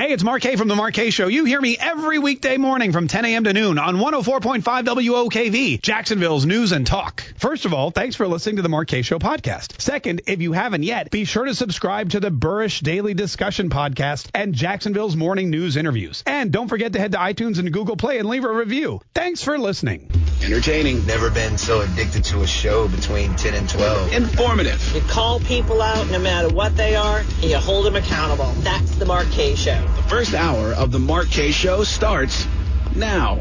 Hey, it's Mark K from The Mark K Show. You hear me every weekday morning from 10 a.m. to noon on 104.5 WOKV, Jacksonville's News and Talk. First of all, thanks for listening to The Mark K Show podcast. Second, if you haven't yet, be sure to subscribe to the Burrish Daily Discussion podcast and Jacksonville's Morning News interviews. And don't forget to head to iTunes and Google Play and leave a review. Thanks for listening. Entertaining. Never been so addicted to a show between 10 and 12. Informative. You call people out no matter what they are, and you hold them accountable. That's The Mark K Show. The first hour of The Mark K Show starts now.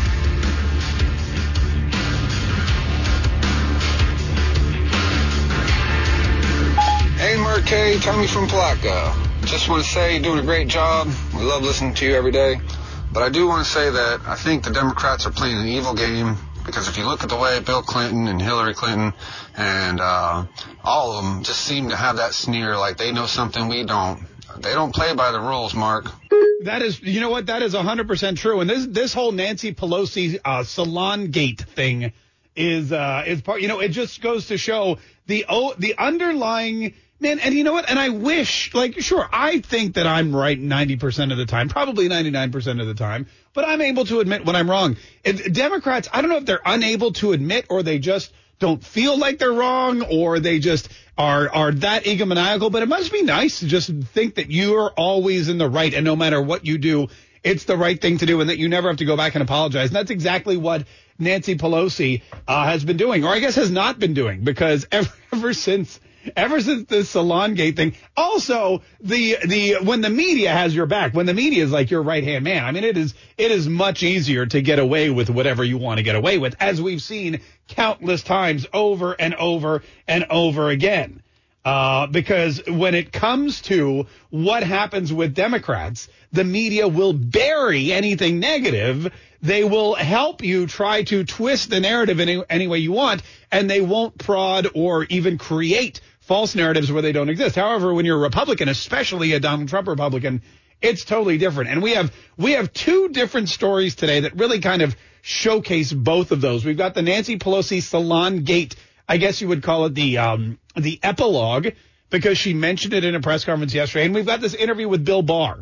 Hey, Mark K, Tommy from Palatka. Just want to say you're doing a great job. We love listening to you every day. But I do want to say that I think the Democrats are playing an evil game, because if you look at the way Bill Clinton and Hillary Clinton and all of them just seem to have that sneer like they know something we don't. They don't play by the rules, Mark. That is, you know what? That is 100% true. And this whole Nancy Pelosi Salon Gate thing is part. You know, it just goes to show the underlying. Man, and you know what? And I wish, like, sure, I think that I'm right 90% of the time, probably 99% of the time, but I'm able to admit when I'm wrong. Democrats, I don't know if they're unable to admit, or they just don't feel like they're wrong, or they just are that egomaniacal, but it must be nice to just think that you're always in the right, and no matter what you do, it's the right thing to do, and that you never have to go back and apologize. And that's exactly what Nancy Pelosi has been doing, or I guess has not been doing, because ever since this Salon Gate thing. Also, the when the media has your back, when the media is like your right-hand man, I mean, it is much easier to get away with whatever you want to get away with, as we've seen countless times over and over and over again. Because when it comes to what happens with Democrats, the media will bury anything negative. They will help you try to twist the narrative in any way you want, and they won't prod or even create false narratives where they don't exist. However, when you're a Republican, especially a Donald Trump Republican, it's totally different. And we have two different stories today that really kind of showcase both of those. We've got the Nancy Pelosi Salon Gate, I guess you would call it the epilogue, because she mentioned it in a press conference yesterday. And we've got this interview with Bill Barr,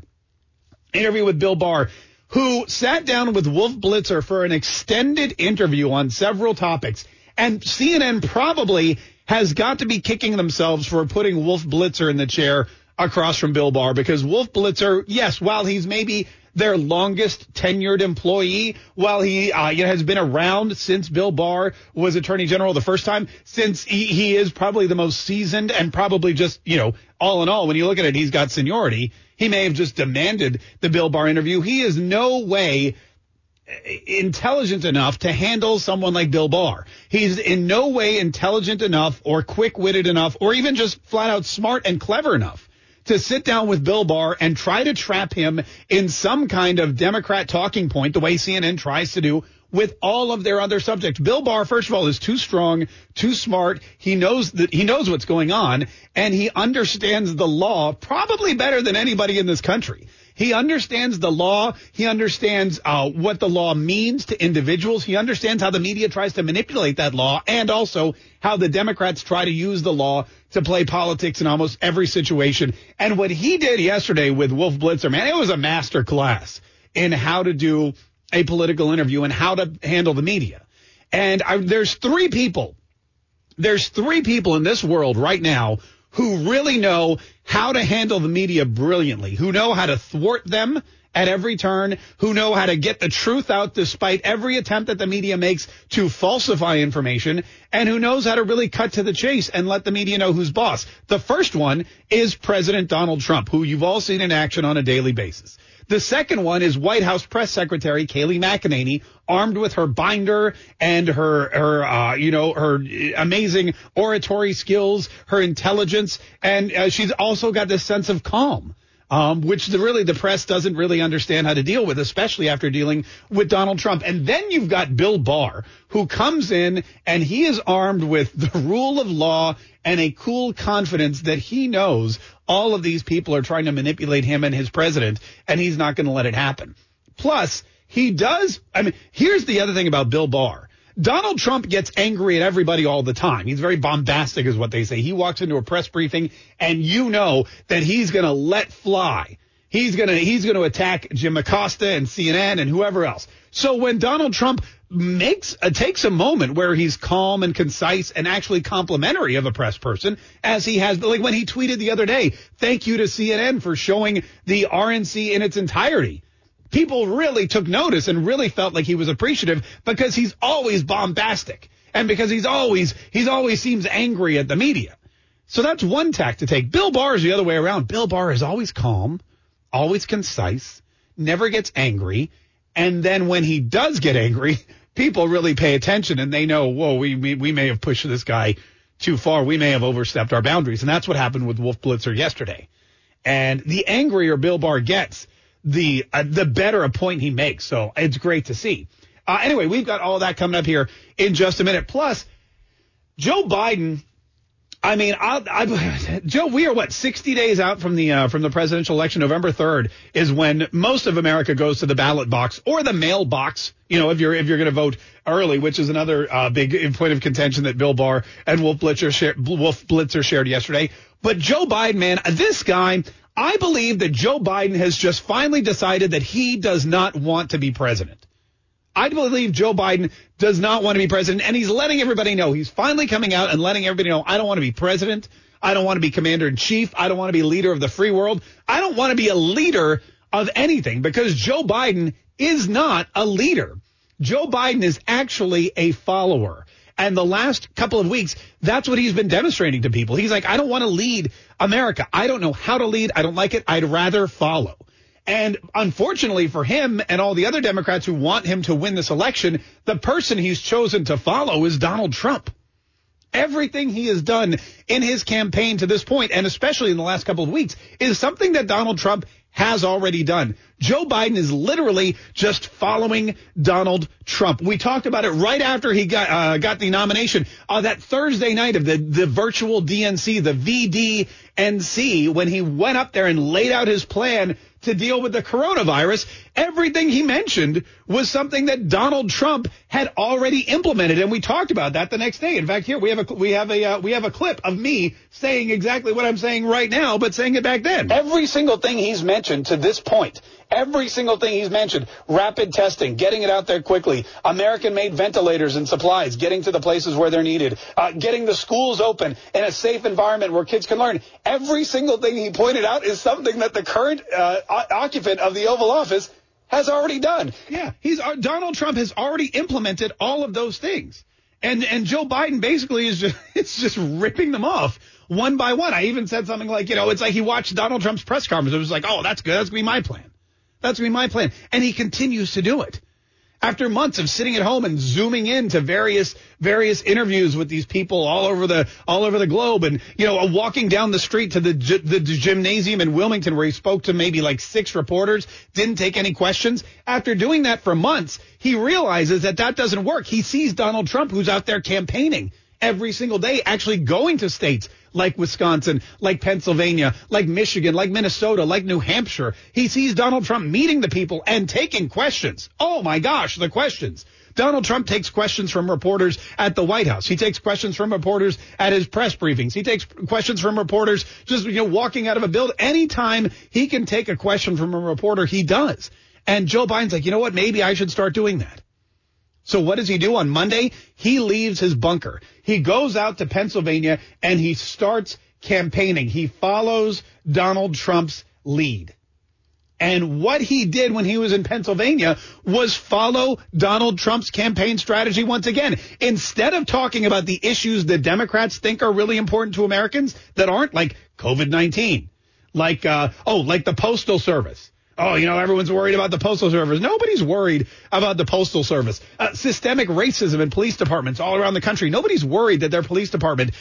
who sat down with Wolf Blitzer for an extended interview on several topics. And CNN probably has got to be kicking themselves for putting Wolf Blitzer in the chair across from Bill Barr, because Wolf Blitzer, yes, while he's maybe their longest tenured employee, while he has been around since Bill Barr was Attorney General the first time, since he is probably the most seasoned and probably just, all in all, when you look at it, he's got seniority. He may have just demanded the Bill Barr interview. He is no way intelligent enough to handle someone like Bill Barr. He's in no way intelligent enough or quick-witted enough or even just flat-out smart and clever enough to sit down with Bill Barr and try to trap him in some kind of Democrat talking point, the way CNN tries to do with all of their other subjects. Bill Barr, first of all, is too strong, too smart. He knows what's going on, and he understands the law probably better than anybody in this country. He understands the law. He understands what the law means to individuals. He understands how the media tries to manipulate that law, and also how the Democrats try to use the law to play politics in almost every situation. And what he did yesterday with Wolf Blitzer, man, it was a master class in how to do a political interview and how to handle the media. And there's three people in this world right now who really know how to handle the media brilliantly, who know how to thwart them at every turn, who know how to get the truth out despite every attempt that the media makes to falsify information, and who knows how to really cut to the chase and let the media know who's boss. The first one is President Donald Trump, who you've all seen in action on a daily basis. The second one is White House Press Secretary Kayleigh McEnany, armed with her binder and her amazing oratory skills, her intelligence, and she's also got this sense of calm, which the press doesn't really understand how to deal with, especially after dealing with Donald Trump. And then you've got Bill Barr, who comes in and he is armed with the rule of law and a cool confidence that he knows all of these people are trying to manipulate him and his president, and he's not going to let it happen. Plus, here's the other thing about Bill Barr. Donald Trump gets angry at everybody all the time. He's very bombastic, is what they say. He walks into a press briefing, and you know that he's going to let fly he's gonna attack Jim Acosta and CNN and whoever else. So when Donald Trump takes a moment where he's calm and concise and actually complimentary of a press person, as he has, like when he tweeted the other day, thank you to CNN for showing the RNC in its entirety. People really took notice and really felt like he was appreciative because he's always bombastic and because he's always seems angry at the media. So that's one tack to take. Bill Barr is the other way around. Bill Barr is always calm, always concise, never gets angry. And then when he does get angry, people really pay attention and they know, whoa, we may have pushed this guy too far. We may have overstepped our boundaries. And that's what happened with Wolf Blitzer yesterday. And the angrier Bill Barr gets, the better a point he makes. So it's great to see. Anyway, we've got all that coming up here in just a minute. Plus, Joe Biden. I mean, Joe, we are 60 days out from the presidential election. November 3rd is when most of America goes to the ballot box or the mail box. You know, if you're going to vote early, which is another big point of contention that Bill Barr and Wolf Blitzer shared yesterday. But Joe Biden, man, this guy, I believe that Joe Biden has just finally decided that he does not want to be president. I believe Joe Biden does not want to be president, and he's letting everybody know. He's finally coming out and letting everybody know, I don't want to be president. I don't want to be commander-in-chief. I don't want to be leader of the free world. I don't want to be a leader of anything because Joe Biden is not a leader. Joe Biden is actually a follower. And the last couple of weeks, that's what he's been demonstrating to people. He's like, I don't want to lead America. I don't know how to lead. I don't like it. I'd rather follow. And unfortunately for him and all the other Democrats who want him to win this election, the person he's chosen to follow is Donald Trump. Everything he has done in his campaign to this point, and especially in the last couple of weeks, is something that Donald Trump has already done. Joe Biden is literally just following Donald Trump. We talked about it right after he got the nomination that Thursday night of the virtual DNC, the VDNC, when he went up there and laid out his plan to deal with the coronavirus. Everything he mentioned was something that Donald Trump had already implemented, and we talked about that the next day. In fact, here we have a clip of me saying exactly what I'm saying right now, but saying it back then. Every single thing he's mentioned to this point, every single thing he's mentioned, rapid testing, getting it out there quickly, American-made ventilators and supplies, getting to the places where they're needed, getting the schools open in a safe environment where kids can learn. Every single thing he pointed out is something that the current occupant of the Oval Office has already done. Yeah, Donald Trump has already implemented all of those things. And Joe Biden basically is just ripping them off one by one. I even said something like, it's like he watched Donald Trump's press conference. It was like, oh, that's good. That's going to be my plan. That's going to be my plan. And he continues to do it. After months of sitting at home and zooming into various interviews with these people all over the globe, and walking down the street to the gymnasium in Wilmington where he spoke to maybe like 6 reporters, didn't take any questions. After doing that for months, he realizes that doesn't work. He sees Donald Trump, who's out there campaigning every single day, actually going to states like Wisconsin, like Pennsylvania, like Michigan, like Minnesota, like New Hampshire. He sees Donald Trump meeting the people and taking questions. Oh, my gosh, the questions. Donald Trump takes questions from reporters at the White House. He takes questions from reporters at his press briefings. He takes questions from reporters just, walking out of a building. Anytime he can take a question from a reporter, he does. And Joe Biden's like, you know what? Maybe I should start doing that. So what does he do on Monday? He leaves his bunker. He goes out to Pennsylvania and he starts campaigning. He follows Donald Trump's lead. And what he did when he was in Pennsylvania was follow Donald Trump's campaign strategy once again. Instead of talking about the issues that Democrats think are really important to Americans that aren't, like COVID-19, like the Postal Service. Oh, everyone's worried about the Postal Service. Nobody's worried about the Postal Service. Systemic racism in police departments all around the country. Nobody's worried that their police department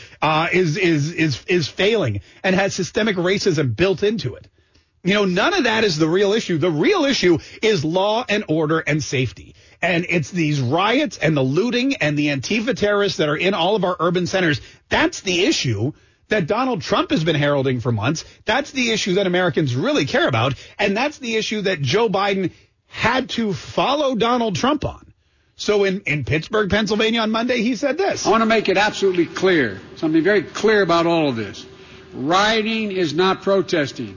is failing and has systemic racism built into it. None of that is the real issue. The real issue is law and order and safety. And it's these riots and the looting and the Antifa terrorists that are in all of our urban centers. That's the issue that Donald Trump has been heralding for months. That's the issue that Americans really care about. And that's the issue that Joe Biden had to follow Donald Trump on. So in Pittsburgh, Pennsylvania on Monday, he said this. I want to make it absolutely clear, something very clear about all of this. Rioting is not protesting.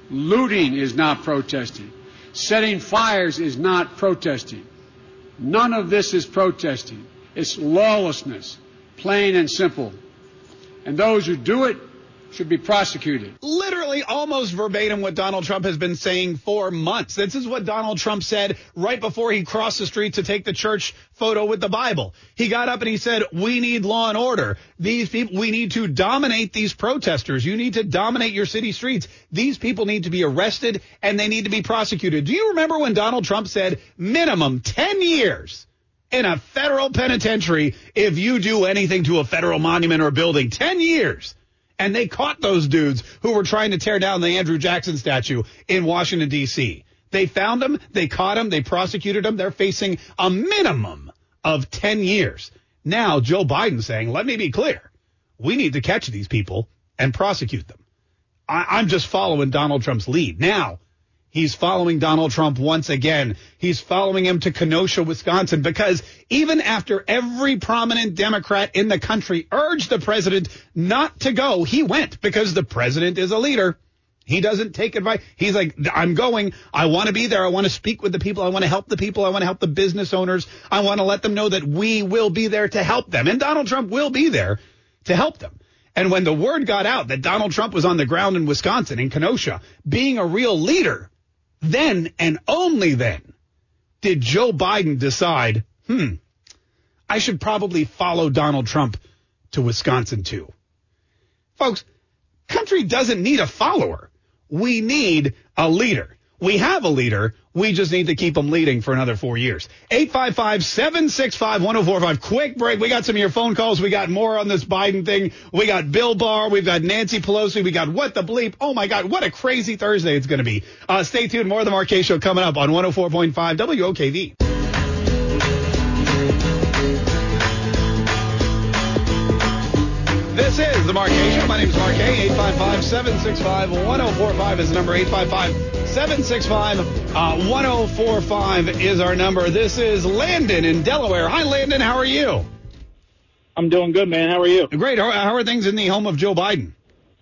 Looting is not protesting. Setting fires is not protesting. None of this is protesting. It's lawlessness, plain and simple. And those who do it should be prosecuted. Literally almost verbatim what Donald Trump has been saying for months. This is what Donald Trump said right before he crossed the street to take the church photo with the Bible. He got up and he said, we need law and order. These people, we need to dominate these protesters. You need to dominate your city streets. These people need to be arrested and they need to be prosecuted. Do you remember when Donald Trump said minimum 10 years in a federal penitentiary if you do anything to a federal monument or building? 10 years. And they caught those dudes who were trying to tear down the Andrew Jackson statue in Washington, D.C. They found them. They caught them. They prosecuted them. They're facing a minimum of 10 years. Now, Joe Biden saying, let me be clear. We need to catch these people and prosecute them. I'm just following Donald Trump's lead. Now, he's following Donald Trump once again. He's following him to Kenosha, Wisconsin, because even after every prominent Democrat in the country urged the president not to go, he went because the president is a leader. He doesn't take advice. He's like, I'm going. I want to be there. I want to speak with the people. I want to help the people. I want to help the business owners. I want to let them know that we will be there to help them. And Donald Trump will be there to help them. And when the word got out that Donald Trump was on the ground in Wisconsin, in Kenosha, being a real leader, then and only then did Joe Biden decide, I should probably follow Donald Trump to Wisconsin too. Folks, country doesn't need a follower. We need a leader. We have a leader. We just need to keep him leading for another 4 years. 855-765-1045. Quick break. We got some of your phone calls. We got more on this Biden thing. We got Bill Barr. We've got Nancy Pelosi. We got What the Bleep. Oh, my God. What a crazy Thursday it's going to be. Stay tuned. More of the Mark Kaye Show coming up on 104.5 WOKV. This is the Mark Kaye Show. My name is Mark Kaye. 855-765-1045 is the number. 855-765-1045 is our number. This is Landon in Delaware. Hi, Landon. How are you? I'm doing good, man. How are you? Great. How are things in the home of Joe Biden?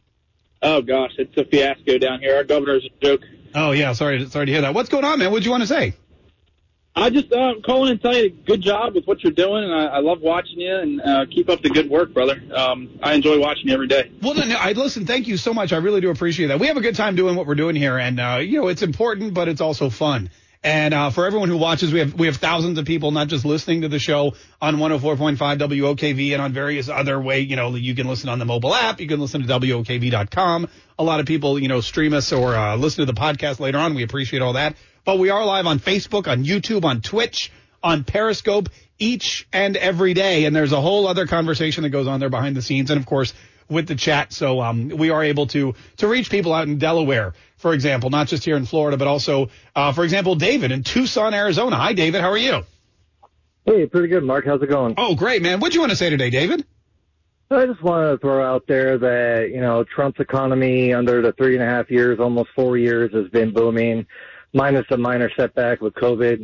Oh, gosh. It's a fiasco down here. Our governor's a joke. Oh, yeah. Sorry to hear that. What's going on, man? What'd you want to say? I just calling and tell you good job with what you're doing, and I love watching you, and keep up the good work, brother. I enjoy watching you every day. Well, listen, thank you so much. I really do appreciate that. We have a good time doing what we're doing here, and, it's important, but it's also fun. And for everyone who watches, we have thousands of people not just listening to the show on 104.5 WOKV and on various other ways. You can listen on the mobile app. You can listen to WOKV.com. A lot of people, stream us or listen to the podcast later on. We appreciate all that. But we are live on Facebook, on YouTube, on Twitch, on Periscope each and every day. And there's a whole other conversation that goes on there behind the scenes. And, of course, with the chat. So we are able to reach people out in Delaware, for example, not just here in Florida, but also, for example, David in Tucson, Arizona. Hi, David. How are you? Hey, pretty good, Mark. How's it going? Oh, great, man. What do you want to say today, David? I just want to throw out there that, Trump's economy under the 3.5 years, almost 4 years, has been booming, minus a minor setback with COVID.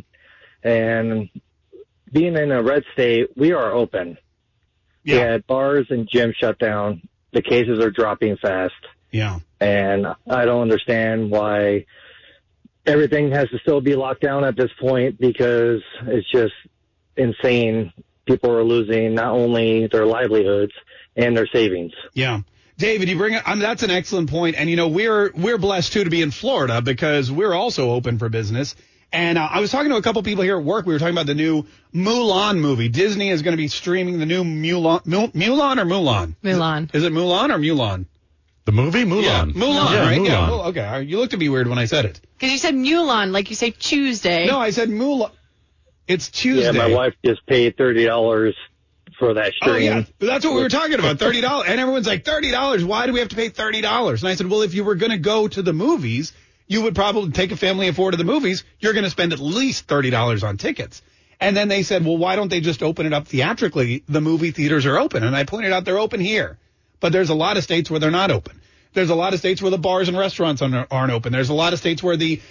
And being in a red state, we are open. Yeah. We had bars and gyms shut down. The cases are dropping fast. Yeah. And I don't understand why everything has to still be locked down at this point, because it's just insane. People are losing not only their livelihoods and their savings. Yeah. David, you bring it. That's an excellent point. And, we're blessed, too, to be in Florida because we're also open for business. And I was talking to a couple people here at work. We were talking about the new Mulan movie. Disney is going to be streaming the new Mulan or Mulan? Mulan. Is it Mulan or Mulan? The movie? Mulan. Yeah, Mulan, yeah, right? Mulan. Yeah. Well, okay. You looked at me weird when I said it. Because you said Mulan, like you say Tuesday. No, I said Mulan. It's Tuesday. Yeah, my wife just paid $30 for that stream. Oh, yeah. That's what we were talking about, $30. And everyone's like, $30? Why do we have to pay $30? And I said, well, if you were going to go to the movies, you would probably take a family of four to the movies. You're going to spend at least $30 on tickets. And then they said, well, why don't they just open it up theatrically? The movie theaters are open. And I pointed out they're open here. But there's a lot of states where they're not open. There's a lot of states where the bars and restaurants aren't open. There's a lot of states where the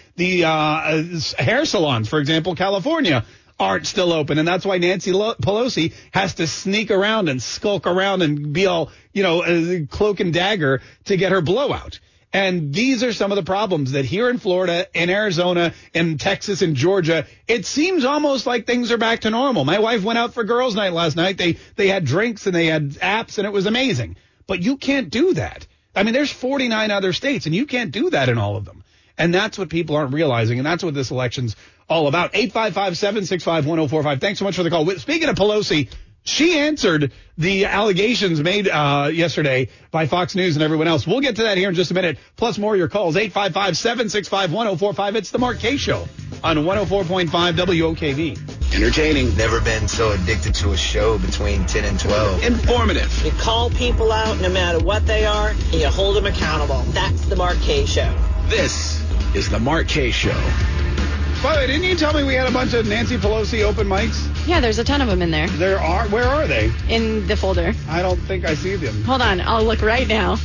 hair salons, for example, California, aren't still open. And that's why Nancy Pelosi has to sneak around and skulk around and be all, cloak and dagger to get her blowout. And these are some of the problems that here in Florida, in Arizona, in Texas, in Georgia, it seems almost like things are back to normal. My wife went out for girls' night last night. They had drinks and they had apps, and it was amazing. But you can't do that. I mean, there's 49 other states, and you can't do that in all of them. And that's what people aren't realizing, and that's what this election's all about. 855-765-1045. Thanks so much for the call. Speaking of Pelosi, she answered the allegations made yesterday by Fox News and everyone else. We'll get to that here in just a minute. Plus more of your calls. 855-765-1045. It's the Mark Kaye Show on 104.5 WOKV. Entertaining. Never been so addicted to a show between 10 and 12. Informative. You call people out no matter what they are, and you hold them accountable. That's the Mark Kaye Show. This is the Mark Kaye Show. By the way, didn't you tell me we had a bunch of Nancy Pelosi open mics? Yeah, there's a ton of them in there. There are? Where are they? In the folder. I don't think I see them. Hold on, I'll look right now.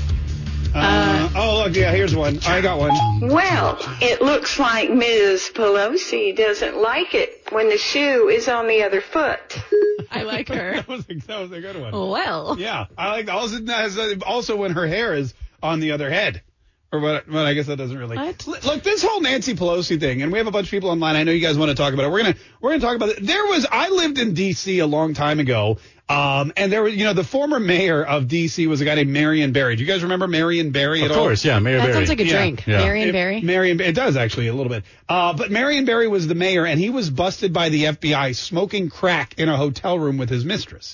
Oh, look, yeah, here's one. I got one. Well, it looks like Ms. Pelosi doesn't like it when the shoe is on the other foot. I like her. that was a good one. Well. Yeah, I like also when her hair is on the other head. Or what? Well, I guess that doesn't really. Look, this whole Nancy Pelosi thing, and we have a bunch of people online. I know you guys want to talk about it. We're gonna talk about it. I lived in D.C. a long time ago, and there was, the former mayor of D.C. was a guy named Marion Barry. Do you guys remember Marion Barry at all? Of course, yeah, Mayor Barry. That sounds like a drink. Yeah. Marion Barry. It does actually a little bit. But Marion Barry was the mayor, and he was busted by the FBI smoking crack in a hotel room with his mistress.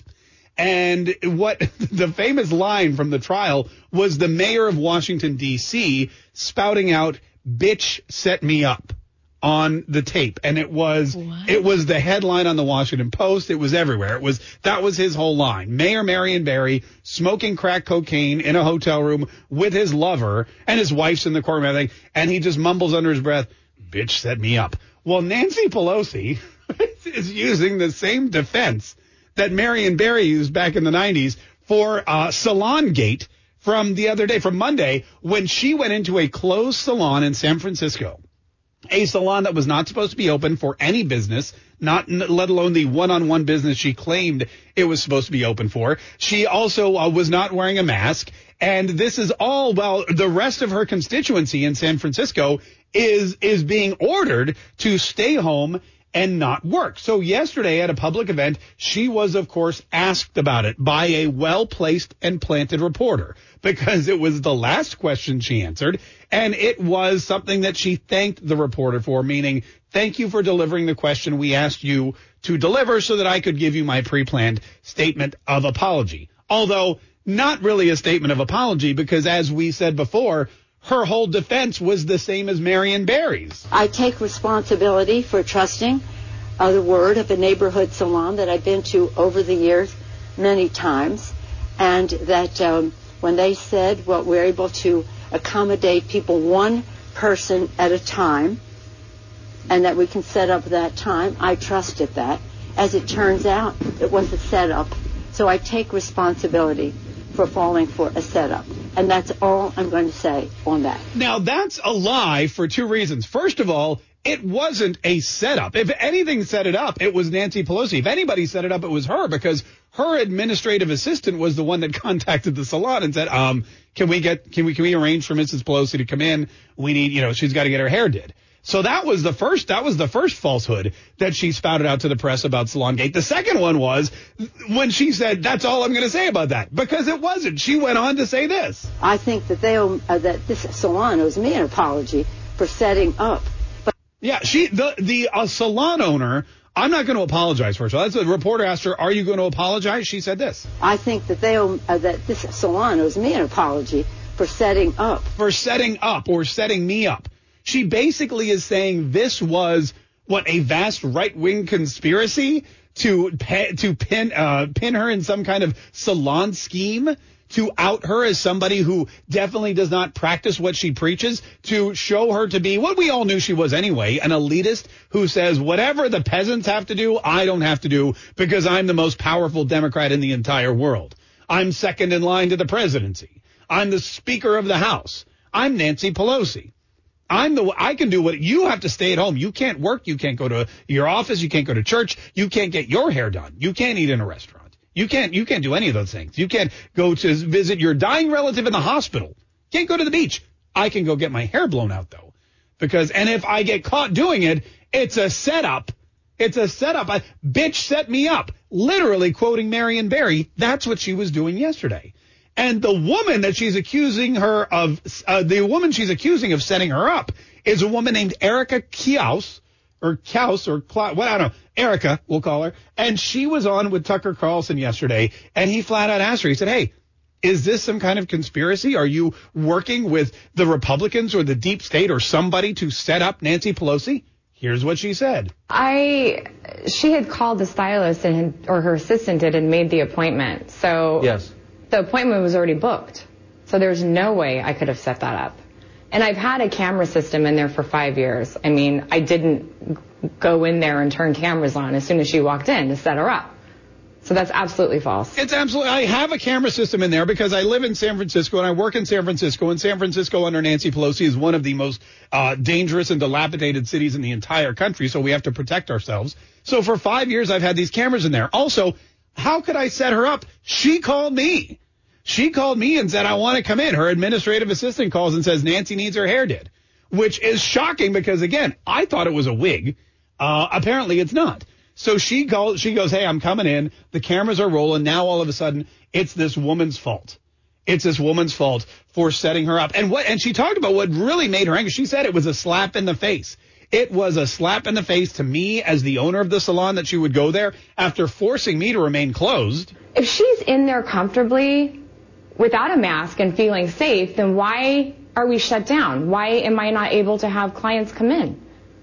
And what the famous line from the trial was the mayor of Washington, D.C. spouting out, "Bitch, set me up," on the tape. And it was the headline on the Washington Post. It was everywhere. That was his whole line. Mayor Marion Barry smoking crack cocaine in a hotel room with his lover, and his wife's in the courtroom and everything. And he just mumbles under his breath, "Bitch, set me up." Well, Nancy Pelosi is using the same defense that Marion Barry used back in the 90s for Salongate from the other day, from Monday, when she went into a closed salon in San Francisco, a salon that was not supposed to be open for any business, let alone the one-on-one business she claimed it was supposed to be open for. She also was not wearing a mask. And this is all while the rest of her constituency in San Francisco is being ordered to stay home and not work. So yesterday at a public event, she was, of course, asked about it by a well-placed and planted reporter, because it was the last question she answered, and it was something that she thanked the reporter for, meaning, "Thank you for delivering the question we asked you to deliver so that I could give you my pre-planned statement of apology." Although not really a statement of apology, because as we said before, her whole defense was the same as Marion Barry's. I take responsibility for trusting the word of a neighborhood salon that I've been to over the years many times, and that when they said, well, we're able to accommodate people one person at a time, and that we can set up that time, I trusted that. As it turns out, it was a setup. So I take responsibility for falling for a setup. And that's all I'm going to say on that. Now, that's a lie for two reasons. First of all, it wasn't a setup. If anything set it up, it was Nancy Pelosi. If anybody set it up, it was her, because her administrative assistant was the one that contacted the salon and said, can we arrange for Mrs. Pelosi to come in? We need, she's got to get her hair did. So that was the first falsehood that she spouted out to the press about Salongate. The second one was when she said, "That's all I'm going to say about that," because it wasn't. She went on to say this. I think that that this salon owes me an apology for setting up. Yeah, the salon owner. I'm not going to apologize for her. So that's the reporter asked her, "Are you going to apologize?" She said this. I think that that this salon owes me an apology for setting up. For setting up or setting me up. She basically is saying this was a vast right-wing conspiracy to pin her in some kind of salon scheme, to out her as somebody who definitely does not practice what she preaches, to show her to be what we all knew she was anyway, an elitist who says whatever the peasants have to do, I don't have to do, because I'm the most powerful Democrat in the entire world. I'm second in line to the presidency. I'm the Speaker of the House. I'm Nancy Pelosi. I can do what you have to stay at home. You can't work. You can't go to your office. You can't go to church. You can't get your hair done. You can't eat in a restaurant. You can't do any of those things. You can't go to visit your dying relative in the hospital. Can't go to the beach. I can go get my hair blown out, though. And if I get caught doing it, it's a setup. It's a setup. Bitch set me up. Literally quoting Marion Barry. That's what she was doing yesterday. And the woman that she's accusing her of, setting her up is a woman named Erica Kiaus, I don't know. Erica, we'll call her. And she was on with Tucker Carlson yesterday, and he flat out asked her, he said, hey, is this some kind of conspiracy? Are you working with the Republicans or the deep state or somebody to set up Nancy Pelosi? Here's what she said. She had called the stylist or her assistant did and made the appointment. So yes, the appointment was already booked. So there's no way I could have set that up. And I've had a camera system in there for 5 years. I mean, I didn't go in there and turn cameras on as soon as she walked in to set her up. So that's absolutely false. It's absolutely. I have a camera system in there because I live in San Francisco and I work in San Francisco. And San Francisco under Nancy Pelosi is one of the most dangerous and dilapidated cities in the entire country. So we have to protect ourselves. So for 5 years, I've had these cameras in there. Also, how could I set her up? She called me. She called me and said, I want to come in. Her administrative assistant calls and says Nancy needs her hair did, which is shocking because, again, I thought it was a wig. Apparently it's not. So she goes, hey, I'm coming in. The cameras are rolling. Now all of a sudden, it's this woman's fault. It's this woman's fault for setting her up. And she talked about what really made her angry. She said it was a slap in the face. It was a slap in the face to me as the owner of the salon that she would go there after forcing me to remain closed. If she's in there comfortably without a mask and feeling safe, then why are we shut down? Why am I not able to have clients come in?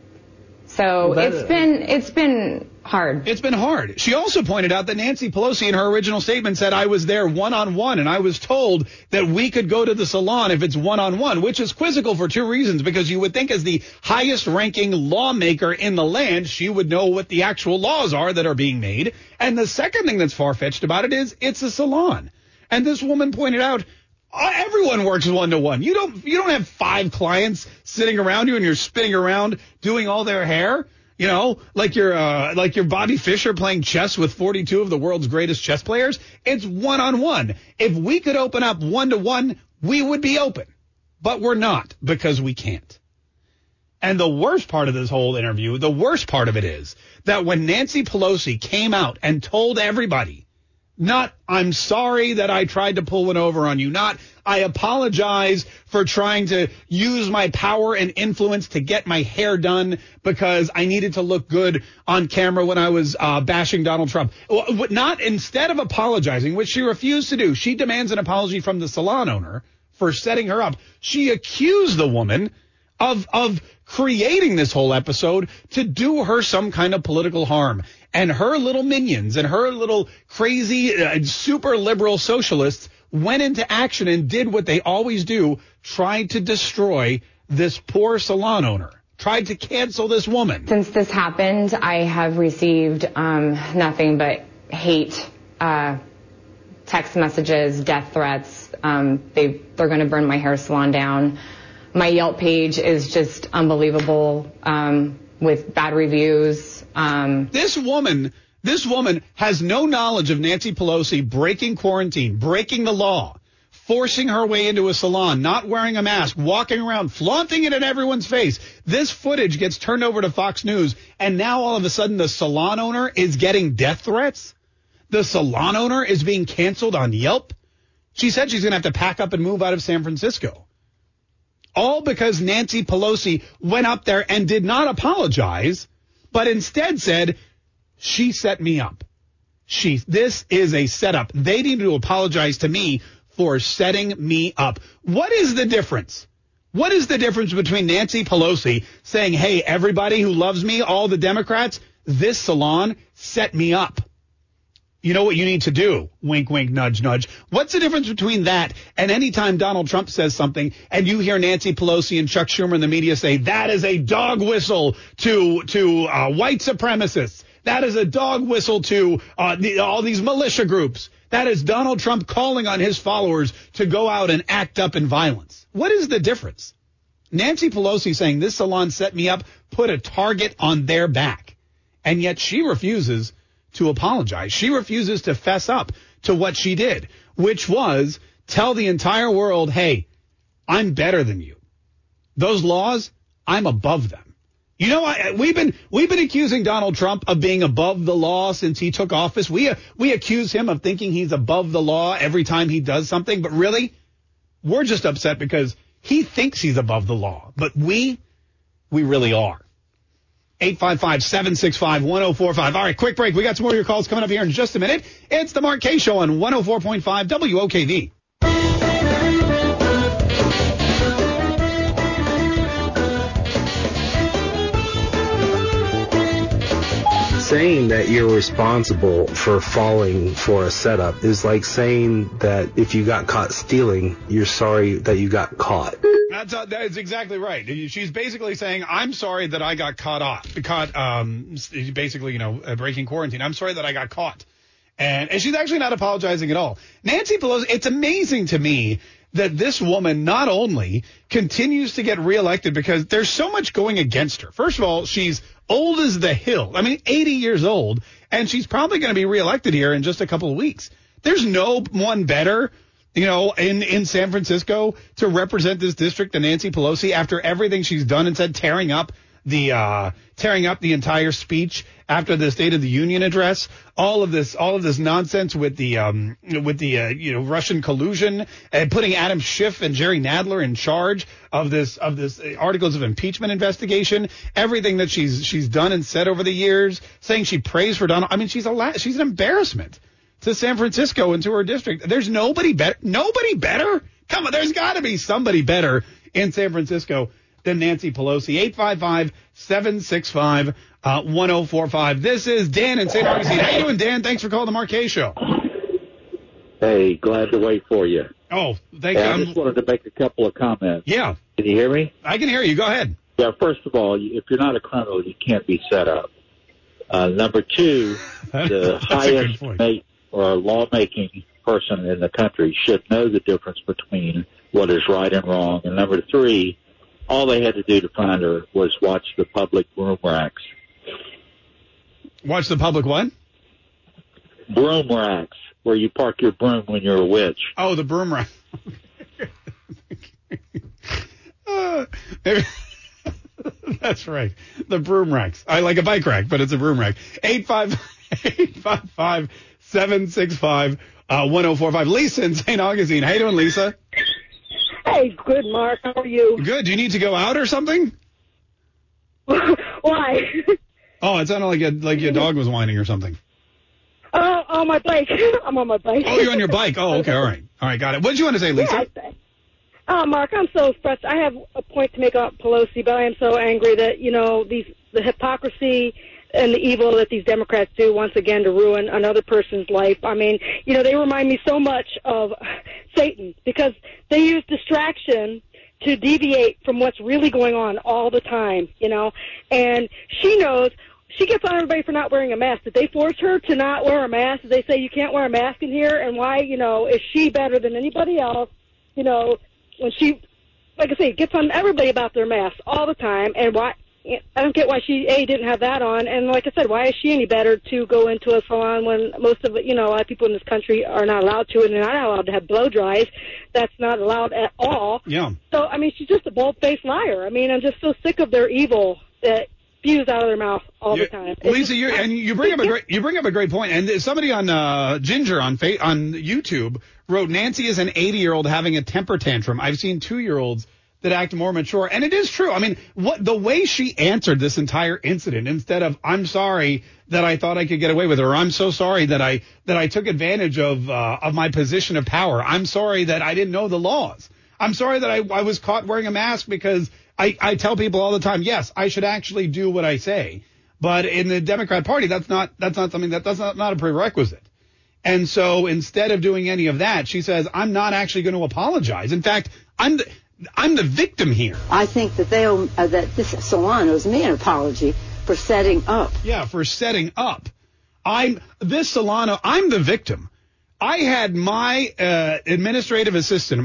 So it's been hard. It's been hard. She also pointed out that Nancy Pelosi in her original statement said I was there one-on-one and I was told that we could go to the salon if it's one-on-one, which is quizzical for two reasons, because you would think as the highest ranking lawmaker in the land, she would know what the actual laws are that are being made. And the second thing that's far-fetched about it is it's a salon. And this woman pointed out everyone works one-to-one. You don't have 5 clients sitting around you and you're spinning around doing all their hair. You know, like you're Bobby Fischer playing chess with 42 of the world's greatest chess players. It's one-on-one. If we could open up one-to-one, we would be open. But we're not because we can't. And the worst part of this whole interview, the worst part of it is that when Nancy Pelosi came out and told everybody, not, I'm sorry that I tried to pull one over on you. Not, I apologize for trying to use my power and influence to get my hair done because I needed to look good on camera when I was bashing Donald Trump. Not, instead of apologizing, which she refused to do, she demands an apology from the salon owner for setting her up. She accused the woman of creating this whole episode to do her some kind of political harm. And her little minions and her little crazy, super liberal socialists went into action and did what they always do, tried to destroy this poor salon owner, tried to cancel this woman. Since this happened, I have received nothing but hate, text messages, death threats. They're going to burn my hair salon down. My Yelp page is just unbelievable with bad reviews. This woman has no knowledge of Nancy Pelosi breaking quarantine, breaking the law, forcing her way into a salon, not wearing a mask, walking around, flaunting it in everyone's face. This footage gets turned over to Fox News, and now all of a sudden the salon owner is getting death threats. The salon owner is being canceled on Yelp. She said she's going to have to pack up and move out of San Francisco. All because Nancy Pelosi went up there and did not apologize, but instead said, she set me up. This is a setup. They need to apologize to me for setting me up. What is the difference? What is the difference between Nancy Pelosi saying, hey, everybody who loves me, all the Democrats, this salon set me up? You know what you need to do? Wink, wink, nudge, nudge. What's the difference between that and any time Donald Trump says something and you hear Nancy Pelosi and Chuck Schumer in the media say that is a dog whistle to white supremacists. That is a dog whistle to all these militia groups. That is Donald Trump calling on his followers to go out and act up in violence. What is the difference? Nancy Pelosi saying this salon set me up, put a target on their back. And yet she refuses to apologize. She refuses to fess up to what she did, which was tell the entire world, hey, I'm better than you. those laws, I'm above them. You know, we've been accusing Donald Trump of being above the law since he took office. We accuse him of thinking he's above the law every time he does something. But really, we're just upset because he thinks he's above the law. But we really are. 855-765-1045. All right, quick break. We got some more of your calls coming up here in just a minute. It's the Mark Kaye Show on 104.5 WOKV. Saying that you're responsible for falling for a setup is like saying that if you got caught stealing, you're sorry that you got caught. That's exactly right. She's basically saying, I'm sorry that I got basically, breaking quarantine. I'm sorry that I got caught. And she's actually not apologizing at all. Nancy Pelosi, it's amazing to me that this woman not only continues to get reelected because there's so much going against her. First of all, she's old as the hill. I mean, 80 years old, and she's probably going to be reelected here in just a couple of weeks. There's no one better, in San Francisco to represent this district than Nancy Pelosi after everything she's done and said, tearing up the entire speech after the State of the Union address, all of this nonsense with the Russian collusion and putting Adam Schiff and Jerry Nadler in charge of this articles of impeachment investigation, everything that she's done and said over the years, saying she prays for Donald. I mean, she's an embarrassment to San Francisco and to her district. There's nobody better. Nobody better? Come on, there's got to be somebody better in San Francisco than Nancy Pelosi. 855-765-1045. This is Dan in St. Augustine. How you doing, Dan? Thanks for calling the Mark Kaye Show. Hey, glad to wait for you. Oh, thank you. I just wanted to make a couple of comments. Yeah. Can you hear me? I can hear you. Go ahead. Yeah, first of all, if you're not a criminal, you can't be set up. Number two, the highest lawmaking person in the country should know the difference between what is right and wrong. And number three, all they had to do to find her was watch the public broom racks. Watch the public what? Broom racks, where you park your broom when you're a witch. Oh, the broom rack. That's right. The broom racks. I like a bike rack, but it's a broom rack. 855-765-1045. Lisa in St. Augustine. How you doing, Lisa? Hey, good, Mark. How are you? Good. Do you need to go out or something? Why? Oh, it sounded like your dog was whining or something. Oh, on my bike. I'm on my bike. Oh, you're on your bike. Oh, okay. All right. All right. Got it. What did you want to say, Lisa? Yeah, Mark, I'm so frustrated. I have a point to make about Pelosi, but I am so angry that, the hypocrisy and the evil that these Democrats do once again to ruin another person's life. I mean, they remind me so much of Satan because they use distraction to deviate from what's really going on all the time, and she knows. She gets on everybody for not wearing a mask. Did they force her to not wear a mask? Did they say you can't wear a mask in here? And why, is she better than anybody else, when she, like I say, gets on everybody about their masks all the time, and why? I don't get why she, didn't have that on, and like I said, why is she any better to go into a salon when most of it, a lot of people in this country are not allowed to, and they're not allowed to have blow dries. That's not allowed at all. Yeah. So, I mean, she's just a bold-faced liar. I mean, I'm just so sick of their evil that spews out of their mouth all the time. Lisa, you bring up a great point. And somebody on Ginger on YouTube wrote, Nancy is an 80-year-old having a temper tantrum. I've seen 2-year-olds that act more mature. And it is true. I mean, the way she answered this entire incident, instead of, I'm sorry that I thought I could get away with it, or I'm so sorry that I took advantage of my position of power. I'm sorry that I didn't know the laws. I'm sorry that I was caught wearing a mask because I tell people all the time, yes, I should actually do what I say. But in the Democrat Party, that's not something that's not a prerequisite. And so instead of doing any of that, she says, I'm not actually going to apologize. In fact, I'm the victim here. I think that that this salon owes me an apology for setting up. Yeah, for setting up. This salon, I'm the victim. I had my administrative assistant,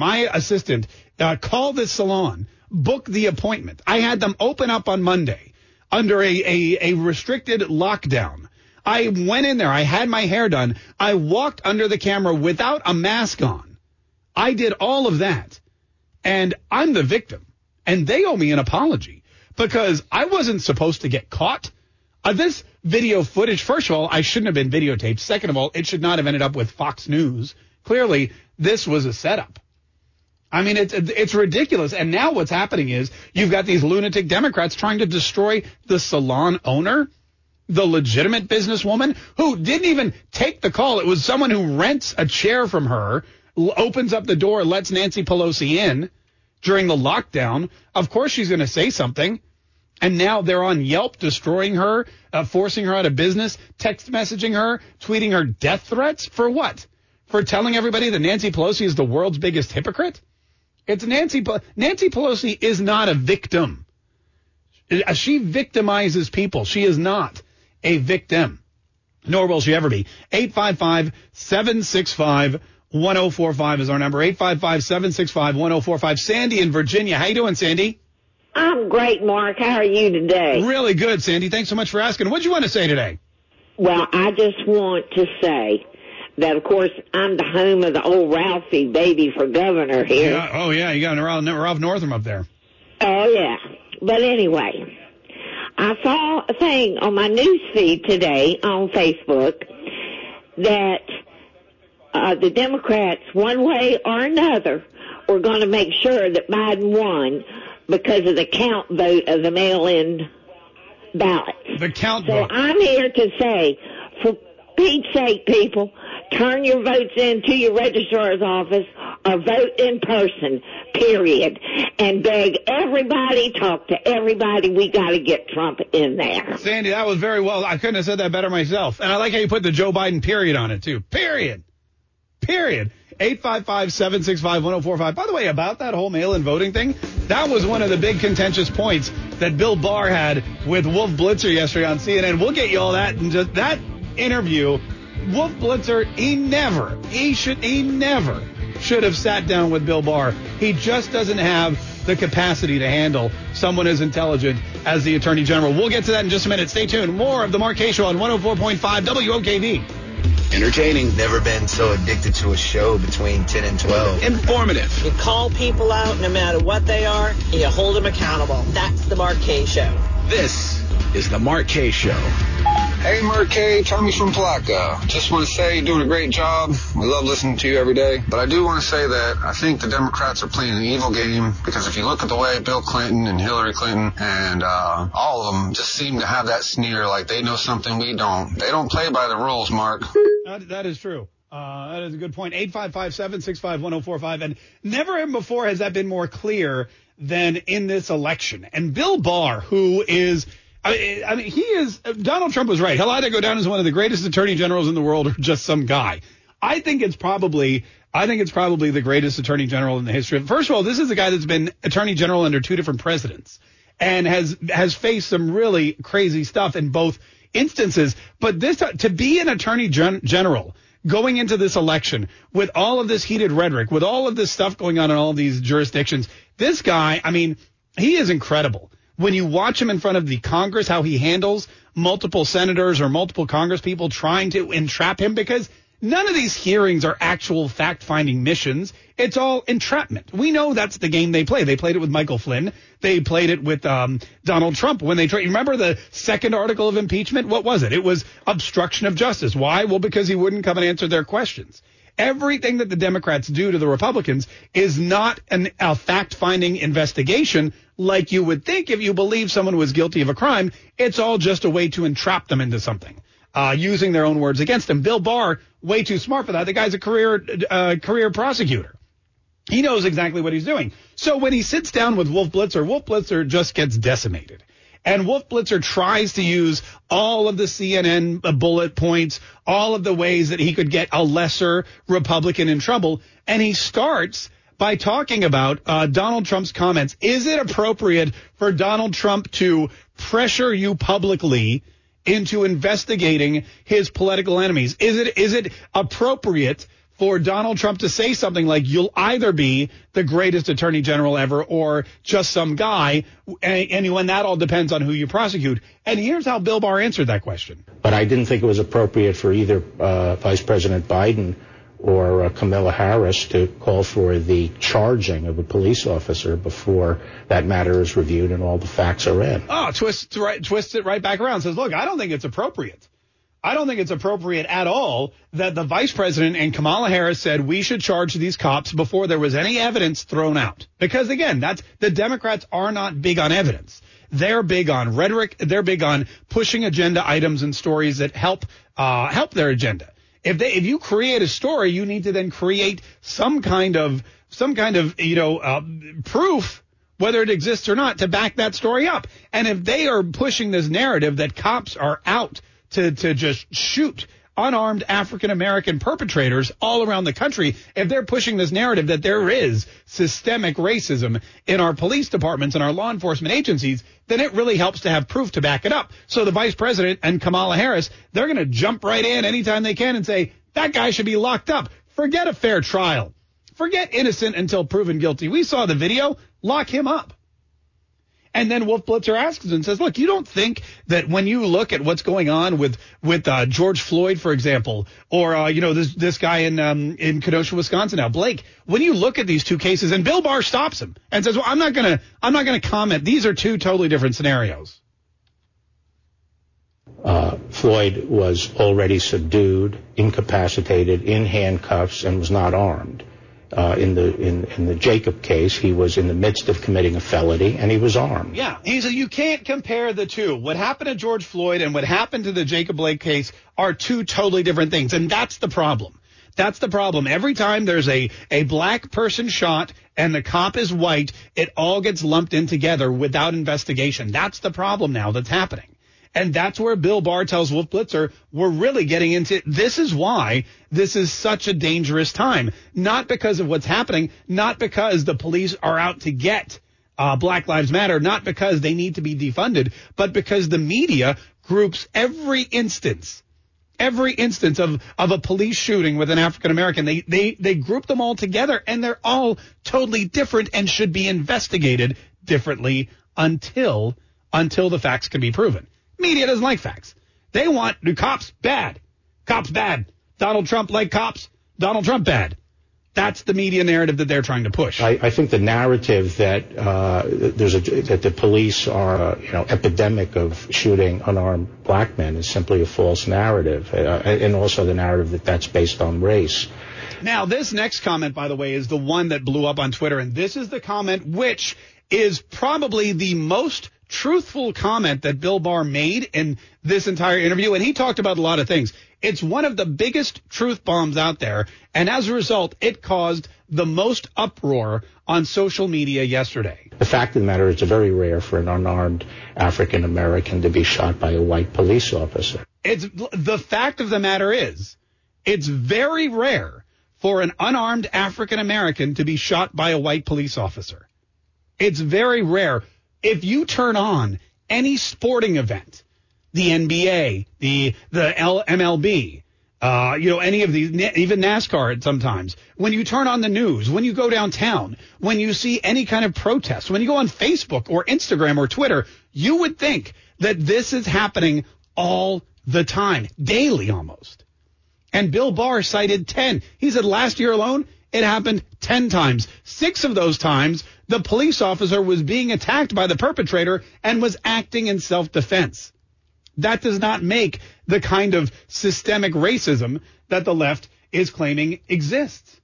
call this salon, book the appointment. I had them open up on Monday under a restricted lockdown. I went in there. I had my hair done. I walked under the camera without a mask on. I did all of that. And I'm the victim. and they owe me an apology because I wasn't supposed to get caught. This video footage, first of all, I shouldn't have been videotaped. Second of all, it should not have ended up with Fox News. Clearly, this was a setup. I mean, it's ridiculous. And now what's happening is you've got these lunatic Democrats trying to destroy the salon owner, the legitimate businesswoman who didn't even take the call. It was someone who rents a chair from her, opens up the door, lets Nancy Pelosi in during the lockdown. Of course she's going to say something. And now they're on Yelp destroying her, forcing her out of business, text messaging her, tweeting her death threats. For what? For telling everybody that Nancy Pelosi is the world's biggest hypocrite? It's Nancy Pelosi is not a victim. She victimizes people. She is not a victim, nor will she ever be. 855-765-1045 is our number. 855-765-1045. Sandy in Virginia. How you doing, Sandy? I'm great, Mark. How are you today? Really good, Sandy. Thanks so much for asking. What do you want to say today? Well, I just want to say that, of course, I'm the home of the old Ralphie baby for governor here. Yeah, oh, yeah. You got Ralph Northam up there. Oh, yeah. But anyway, I saw a thing on my news feed today on Facebook that the Democrats, one way or another, were going to make sure that Biden won because of the count vote of the mail-in ballots. The count vote. So I'm here to say, for Pete's sake, people, turn your votes in to your registrar's office or vote in person, period. And beg everybody, talk to everybody. We got to get Trump in there. Sandy, that was very well. I couldn't have said that better myself. And I like how you put the Joe Biden period on it, too. Period. 855-765-1045. By the way, about that whole mail-in voting thing, that was one of the big contentious points that Bill Barr had with Wolf Blitzer yesterday on CNN. We'll get you all that in just that interview. Wolf Blitzer, he never should have sat down with Bill Barr. He just doesn't have the capacity to handle someone as intelligent as the Attorney General. We'll get to that in just a minute. Stay tuned. More of the Mark Kaye Show on 104.5 WOKV. Entertaining. Never been so addicted to a show between 10 and 12. Informative. You call people out no matter what they are, and you hold them accountable. That's the Mark Kaye Show. This is the Mark Kaye Show. Hey, Mark Kaye, Tommy from Palatka. Just want to say you're doing a great job. We love listening to you every day. But I do want to say that I think the Democrats are playing an evil game because if you look at the way Bill Clinton and Hillary Clinton and all of them just seem to have that sneer like they know something we don't. They don't play by the rules, Mark. That is true. That is a good point. 855-765-1045. And never before has that been more clear than in this election. And Bill Barr, who is... I mean, he is. Donald Trump was right. He'll either go down as one of the greatest attorney generals in the world or just some guy. I think it's probably the greatest attorney general in the history. First of all, this is a guy that's been attorney general under two different presidents and has faced some really crazy stuff in both instances. But this to be an attorney general going into this election with all of this heated rhetoric, with all of this stuff going on in all of these jurisdictions, this guy, I mean, he is incredible. When you watch him in front of the Congress, how he handles multiple senators or multiple Congress people trying to entrap him, because none of these hearings are actual fact-finding missions. It's all entrapment. We know that's the game they play. They played it with Michael Flynn. They played it with Donald Trump when they remember the second article of impeachment? What was it? It was obstruction of justice. Why? Well, because he wouldn't come and answer their questions. Everything that the Democrats do to the Republicans is not a fact-finding investigation like you would think if you believe someone was guilty of a crime. It's all just a way to entrap them into something, using their own words against them. Bill Barr, way too smart for that. The guy's a career prosecutor. He knows exactly what he's doing. So when he sits down with Wolf Blitzer just gets decimated. And Wolf Blitzer tries to use all of the CNN bullet points, all of the ways that he could get a lesser Republican in trouble. And he starts by talking about Donald Trump's comments. Is it appropriate for Donald Trump to pressure you publicly into investigating his political enemies? Is it appropriate for Donald Trump to say something like, you'll either be the greatest attorney general ever or just some guy, and when that all depends on who you prosecute? And here's how Bill Barr answered that question. But I didn't think it was appropriate for either Vice President Biden or Kamala Harris to call for the charging of a police officer before that matter is reviewed and all the facts are in. Oh, twists it right back around. Says, look, I don't think it's appropriate. I don't think it's appropriate at all that the vice president and Kamala Harris said we should charge these cops before there was any evidence thrown out. Because, again, the Democrats are not big on evidence. They're big on rhetoric. They're big on pushing agenda items and stories that help their agenda. If you create a story, you need to then create some kind of proof, whether it exists or not, to back that story up. And if they are pushing this narrative that cops are out to just shoot unarmed African-American perpetrators all around the country, if they're pushing this narrative that there is systemic racism in our police departments and our law enforcement agencies, then it really helps to have proof to back it up. So the vice president and Kamala Harris, they're going to jump right in anytime they can and say, that guy should be locked up. Forget a fair trial. Forget innocent until proven guilty. We saw the video. Lock him up. And then Wolf Blitzer asks and says, look, you don't think that when you look at what's going on with George Floyd, for example, or, this guy in Kenosha, Wisconsin now, Blake, when you look at these two cases, and Bill Barr stops him and says, well, I'm not going to comment. These are two totally different scenarios. Floyd was already subdued, incapacitated, in handcuffs, and was not armed. In the Jacob case, he was in the midst of committing a felony, and he was armed. Yeah, he said you can't compare the two. What happened to George Floyd and what happened to the Jacob Blake case are two totally different things, and that's the problem. That's the problem. Every time there's a black person shot and the cop is white, it all gets lumped in together without investigation. That's the problem now that's happening. And that's where Bill Barr tells Wolf Blitzer, we're really getting into, this is why this is such a dangerous time. Not because of what's happening, not because the police are out to get Black Lives Matter, not because they need to be defunded, but because the media groups every instance of a police shooting with an African American. They group them all together, and they're all totally different and should be investigated differently until the facts can be proven. Media doesn't like facts. They want the cops bad. Cops bad. Donald Trump like cops. Donald Trump bad. That's the media narrative that they're trying to push. I think the narrative that that the police are epidemic of shooting unarmed black men is simply a false narrative, and also the narrative that's based on race. Now, this next comment, by the way, is the one that blew up on Twitter, and this is the comment which is probably the most truthful comment that Bill Barr made in this entire interview, and he talked about a lot of things. It's one of the biggest truth bombs out there, and as a result, it caused the most uproar on social media yesterday. The fact of the matter is it's very rare for an unarmed African American to be shot by a white police officer. The fact of the matter is it's very rare for an unarmed African American to be shot by a white police officer. It's very rare. If you turn on any sporting event, the NBA, the MLB, any of these, even NASCAR sometimes, when you turn on the news, when you go downtown, when you see any kind of protest, when you go on Facebook or Instagram or Twitter, you would think that this is happening all the time, daily almost. And Bill Barr cited 10. He said last year alone, it happened 10 times. 6 of those times, the police officer was being attacked by the perpetrator and was acting in self-defense. That does not make the kind of systemic racism that the left is claiming exists.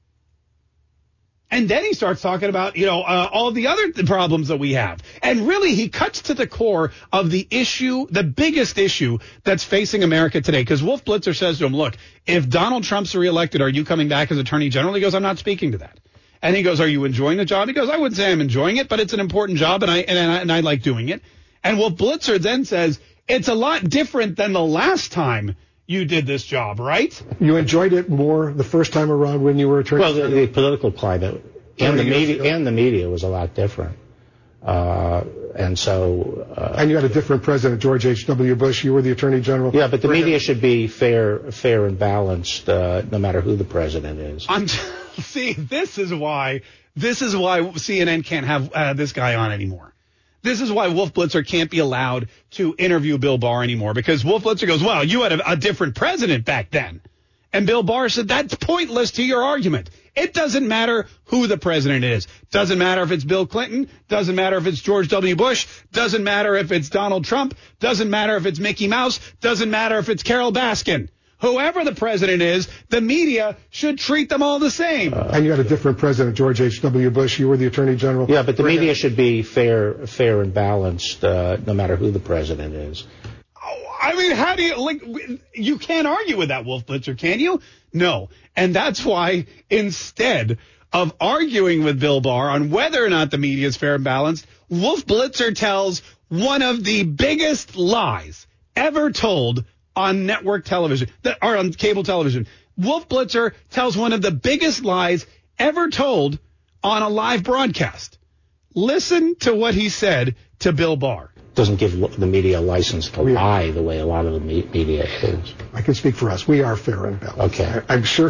And then he starts talking about, all the other problems that we have. And really, he cuts to the core of the issue, the biggest issue that's facing America today. Because Wolf Blitzer says to him, look, if Donald Trump's reelected, are you coming back as Attorney General? He goes, I'm not speaking to that. And he goes, are you enjoying the job? He goes, I wouldn't say I'm enjoying it, but it's an important job, and I like doing it. And Wolf Blitzer then says, it's a lot different than the last time you did this job, right? You enjoyed it more the first time around when you were Attorney General? Well, the political climate and the media was a lot different. And you had a different president, George H.W. Bush. You were the Attorney General. Yeah, but the media should be fair and balanced, no matter who the president is. See, this is why CNN can't have this guy on anymore. This is why Wolf Blitzer can't be allowed to interview Bill Barr anymore, because Wolf Blitzer goes, well, you had a different president back then. And Bill Barr said that's pointless to your argument. It doesn't matter who the president is. Doesn't matter if it's Bill Clinton. Doesn't matter if it's George W. Bush. Doesn't matter if it's Donald Trump. Doesn't matter if it's Mickey Mouse. Doesn't matter if it's Carol Baskin. Whoever the president is, the media should treat them all the same. And you had a different president, George H.W. Bush. You were the attorney general. Yeah, but the media should be fair and balanced, no matter who the president is. I mean, how do you, you can't argue with that, Wolf Blitzer, can you? No. And that's why instead of arguing with Bill Barr on whether or not the media is fair and balanced, Wolf Blitzer tells one of the biggest lies ever told on network television, or on cable television. Wolf Blitzer tells one of the biggest lies ever told on a live broadcast. Listen to what he said to Bill Barr. Doesn't give the media a license to lie the way a lot of the media is. I can speak for us. We are fair and balanced. Okay. I'm sure.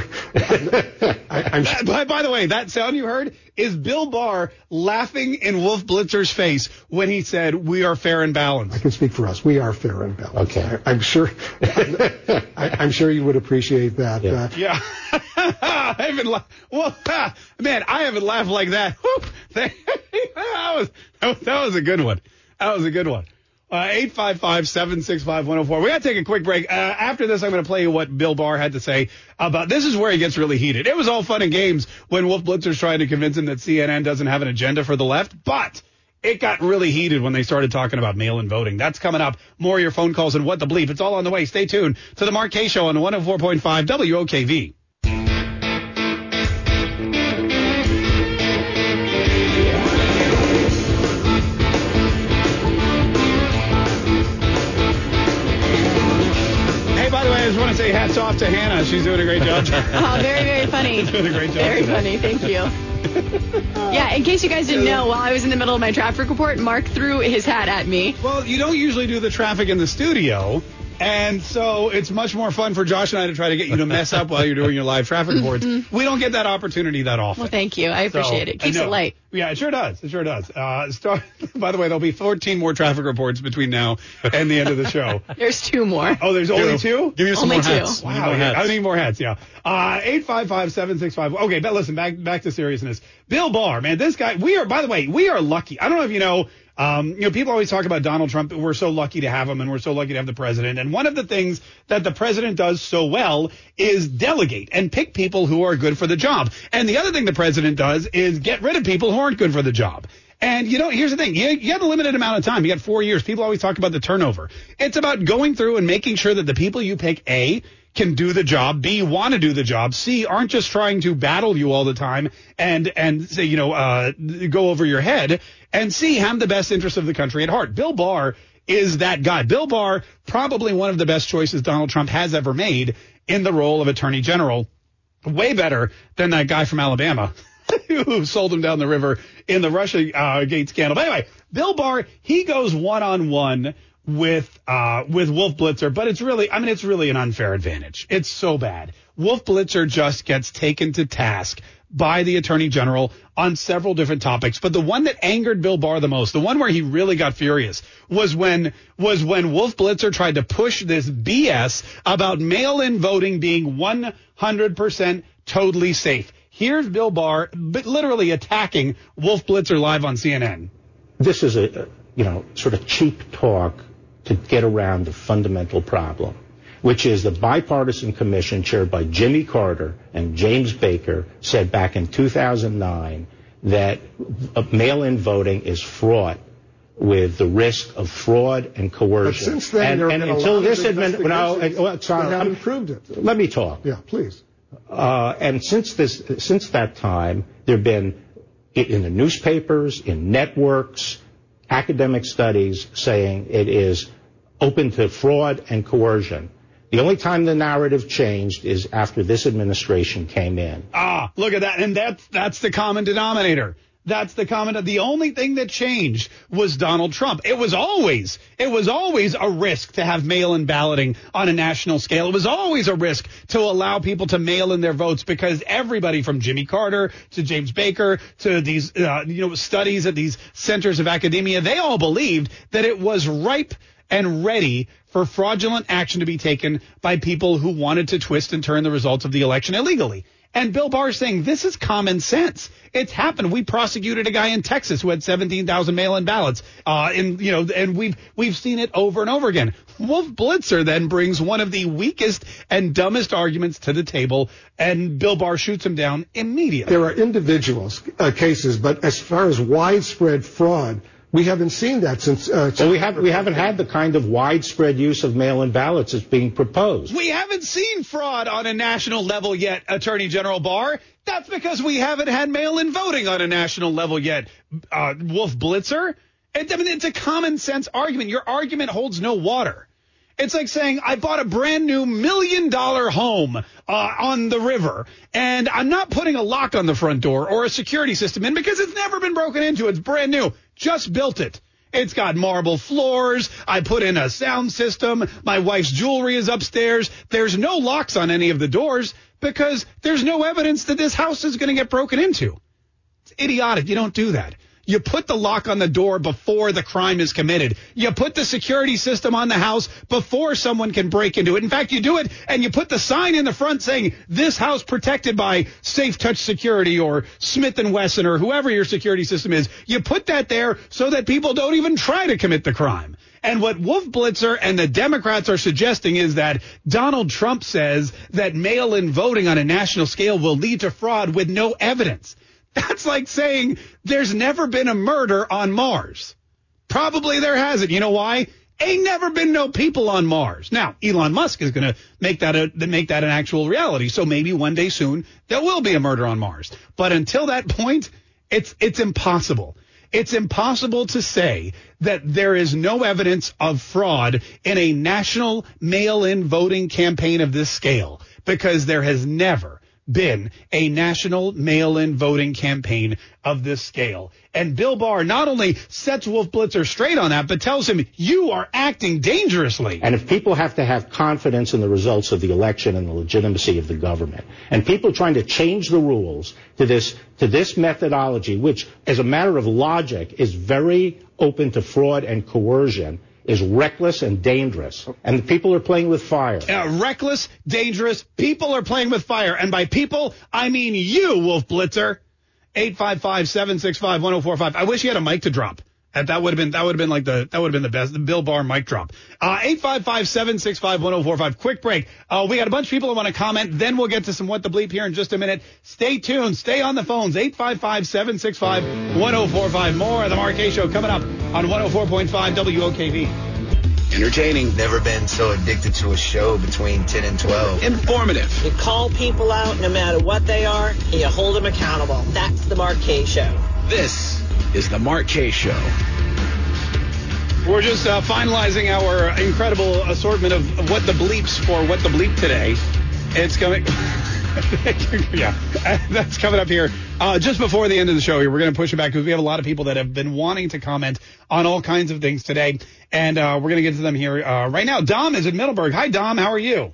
By the way, that sound you heard is Bill Barr laughing in Wolf Blitzer's face when he said, we are fair and balanced. I can speak for us. We are fair and balanced. Okay. I'm sure. I'm sure you would appreciate that. Yeah. I haven't man, I haven't laughed like that. That was a good one. That was a good one. 855-765-104. We got to take a quick break. After this, I'm going to play you what Bill Barr had to say about this is where he gets really heated. It was all fun and games when Wolf Blitzer's trying to convince him that CNN doesn't have an agenda for the left, but it got really heated when they started talking about mail-in voting. That's coming up. More of your phone calls and what the bleep. It's all on the way. Stay tuned to the Mark Kaye Show on 104.5 WOKV. I just want to say hats off to Hannah. She's doing a great job. Oh, very, very funny. She's doing a great job. Very funny. Thank you. Yeah, in case you guys didn't know, while I was in the middle of my traffic report, Mark threw his hat at me. Well, you don't usually do the traffic in the studio, and so it's much more fun for Josh and I to try to get you to mess up while you're doing your live traffic reports. We don't get that opportunity that often. Well, thank you. I appreciate it. Keeps it light. Yeah, it sure does. It sure does. By the way, there'll be 14 more traffic reports between now and the end of the show. There's 2 more. Oh, there's only 2? Give you some only more hats. 2. Wow, I need more hats, yeah. 855-765. Okay, but listen, back to seriousness. Bill Barr, man, this guy, we are lucky. I don't know if you know, people always talk about Donald Trump. We're so lucky to have him, and we're so lucky to have the president. And one of the things that the president does so well is delegate and pick people who are good for the job. And the other thing the president does is get rid of people who aren't good for the job. And, here's the thing. You have a limited amount of time. You got 4 years. People always talk about the turnover. It's about going through and making sure that the people you pick, A, can do the job, B, want to do the job, C, aren't just trying to battle you all the time and say, go over your head, and C, have the best interest of the country at heart. Bill Barr is that guy. Bill Barr, probably one of the best choices Donald Trump has ever made in the role of attorney general. Way better than that guy from Alabama who sold him down the river in the Russia Gate scandal. But anyway, Bill Barr, he goes one-on-one with Wolf Blitzer, but it's really an unfair advantage. It's so bad. Wolf Blitzer just gets taken to task by the attorney general on several different topics. But the one that angered Bill Barr the most, the one where he really got furious, was when Wolf Blitzer tried to push this BS about mail-in voting being 100% totally safe. Here's Bill Barr literally attacking Wolf Blitzer live on CNN. This is a sort of cheap talk to get around the fundamental problem, which is the bipartisan commission chaired by Jimmy Carter and James Baker said back in 2009 that mail-in voting is fraught with the risk of fraud and coercion. But since then, and until this administration improved it. Let me talk. Yeah, please. And since that time, there have been in the newspapers, in networks, academic studies saying it is open to fraud and coercion. The only time the narrative changed is after this administration came in. Look at that. And that's the common denominator. The only thing that changed was Donald Trump. It was always a risk to have mail-in balloting on a national scale. It was always a risk to allow people to mail in their votes because everybody from Jimmy Carter to James Baker to these, studies at these centers of academia, they all believed that it was ripe and ready for fraudulent action to be taken by people who wanted to twist and turn the results of the election illegally. And Bill Barr is saying this is common sense. It's happened. We prosecuted a guy in Texas who had 17,000 mail-in ballots. And we've seen it over and over again. Wolf Blitzer then brings one of the weakest and dumbest arguments to the table, and Bill Barr shoots him down immediately. There are individuals cases, but as far as widespread fraud, we haven't seen that since. We haven't had the kind of widespread use of mail-in ballots that's being proposed. We haven't seen fraud on a national level yet, Attorney General Barr. That's because we haven't had mail-in voting on a national level yet, Wolf Blitzer. It's a common sense argument. Your argument holds no water. It's like saying I bought a brand new $1 million home on the river, and I'm not putting a lock on the front door or a security system in because it's never been broken into. It's brand new. Just built it. It's got marble floors. I put in a sound system. My wife's jewelry is upstairs. There's no locks on any of the doors because there's no evidence that this house is going to get broken into. It's idiotic. You don't do that. You put the lock on the door before the crime is committed. You put the security system on the house before someone can break into it. In fact, you do it and you put the sign in the front saying this house protected by Safe Touch Security or Smith & Wesson or whoever your security system is. You put that there so that people don't even try to commit the crime. And what Wolf Blitzer and the Democrats are suggesting is that Donald Trump says that mail-in voting on a national scale will lead to fraud with no evidence. That's like saying there's never been a murder on Mars. Probably there hasn't. You know why? Ain't never been no people on Mars. Now, Elon Musk is going to make that an actual reality. So maybe one day soon there will be a murder on Mars. But until that point, it's impossible. It's impossible to say that there is no evidence of fraud in a national mail-in voting campaign of this scale because there has never been a national mail-in voting campaign of this scale. And Bill Barr not only sets Wolf Blitzer straight on that, but tells him you are acting dangerously. And if people have to have confidence in the results of the election and the legitimacy of the government, and people trying to change the rules to this methodology, which as a matter of logic is very open to fraud and coercion, is reckless and dangerous. And the people are playing with fire. Reckless, dangerous, people are playing with fire. And by people, I mean you, Wolf Blitzer. 855-765-1045. I wish he had a mic to drop. That would have been the best, the Bill Barr mic drop. 855-765-1045. Quick break. We got a bunch of people who want to comment. Then we'll get to some What the Bleep here in just a minute. Stay tuned. Stay on the phones. 855-765-1045. More of the Mark Kaye Show coming up on 104.5 WOKV. Entertaining. Never been so addicted to a show between 10 and 12. Informative. You call people out no matter what they are, and you hold them accountable. That's the Mark Kaye Show. This is the Mark Kaye Show. We're just finalizing our incredible assortment of What the Bleeps for What the Bleep today. It's coming. Yeah, that's coming up here just before the end of the show here. We're going to push it back because we have a lot of people that have been wanting to comment on all kinds of things today. And we're going to get to them here right now. Dom is in Middleburg. Hi, Dom. How are you?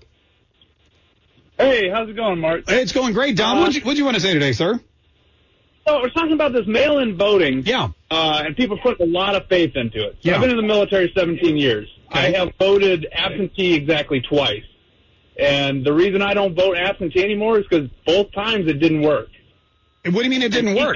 Hey, how's it going, Mark? It's going great, Dom. What'd you want to say today, sir? So we're talking about this mail-in voting. Yeah. And people put a lot of faith into it. So Yeah. I've been in the military 17 years. Okay. I have voted absentee exactly twice. And the reason I don't vote absentee anymore is because both times it didn't work. What do you mean it didn't work?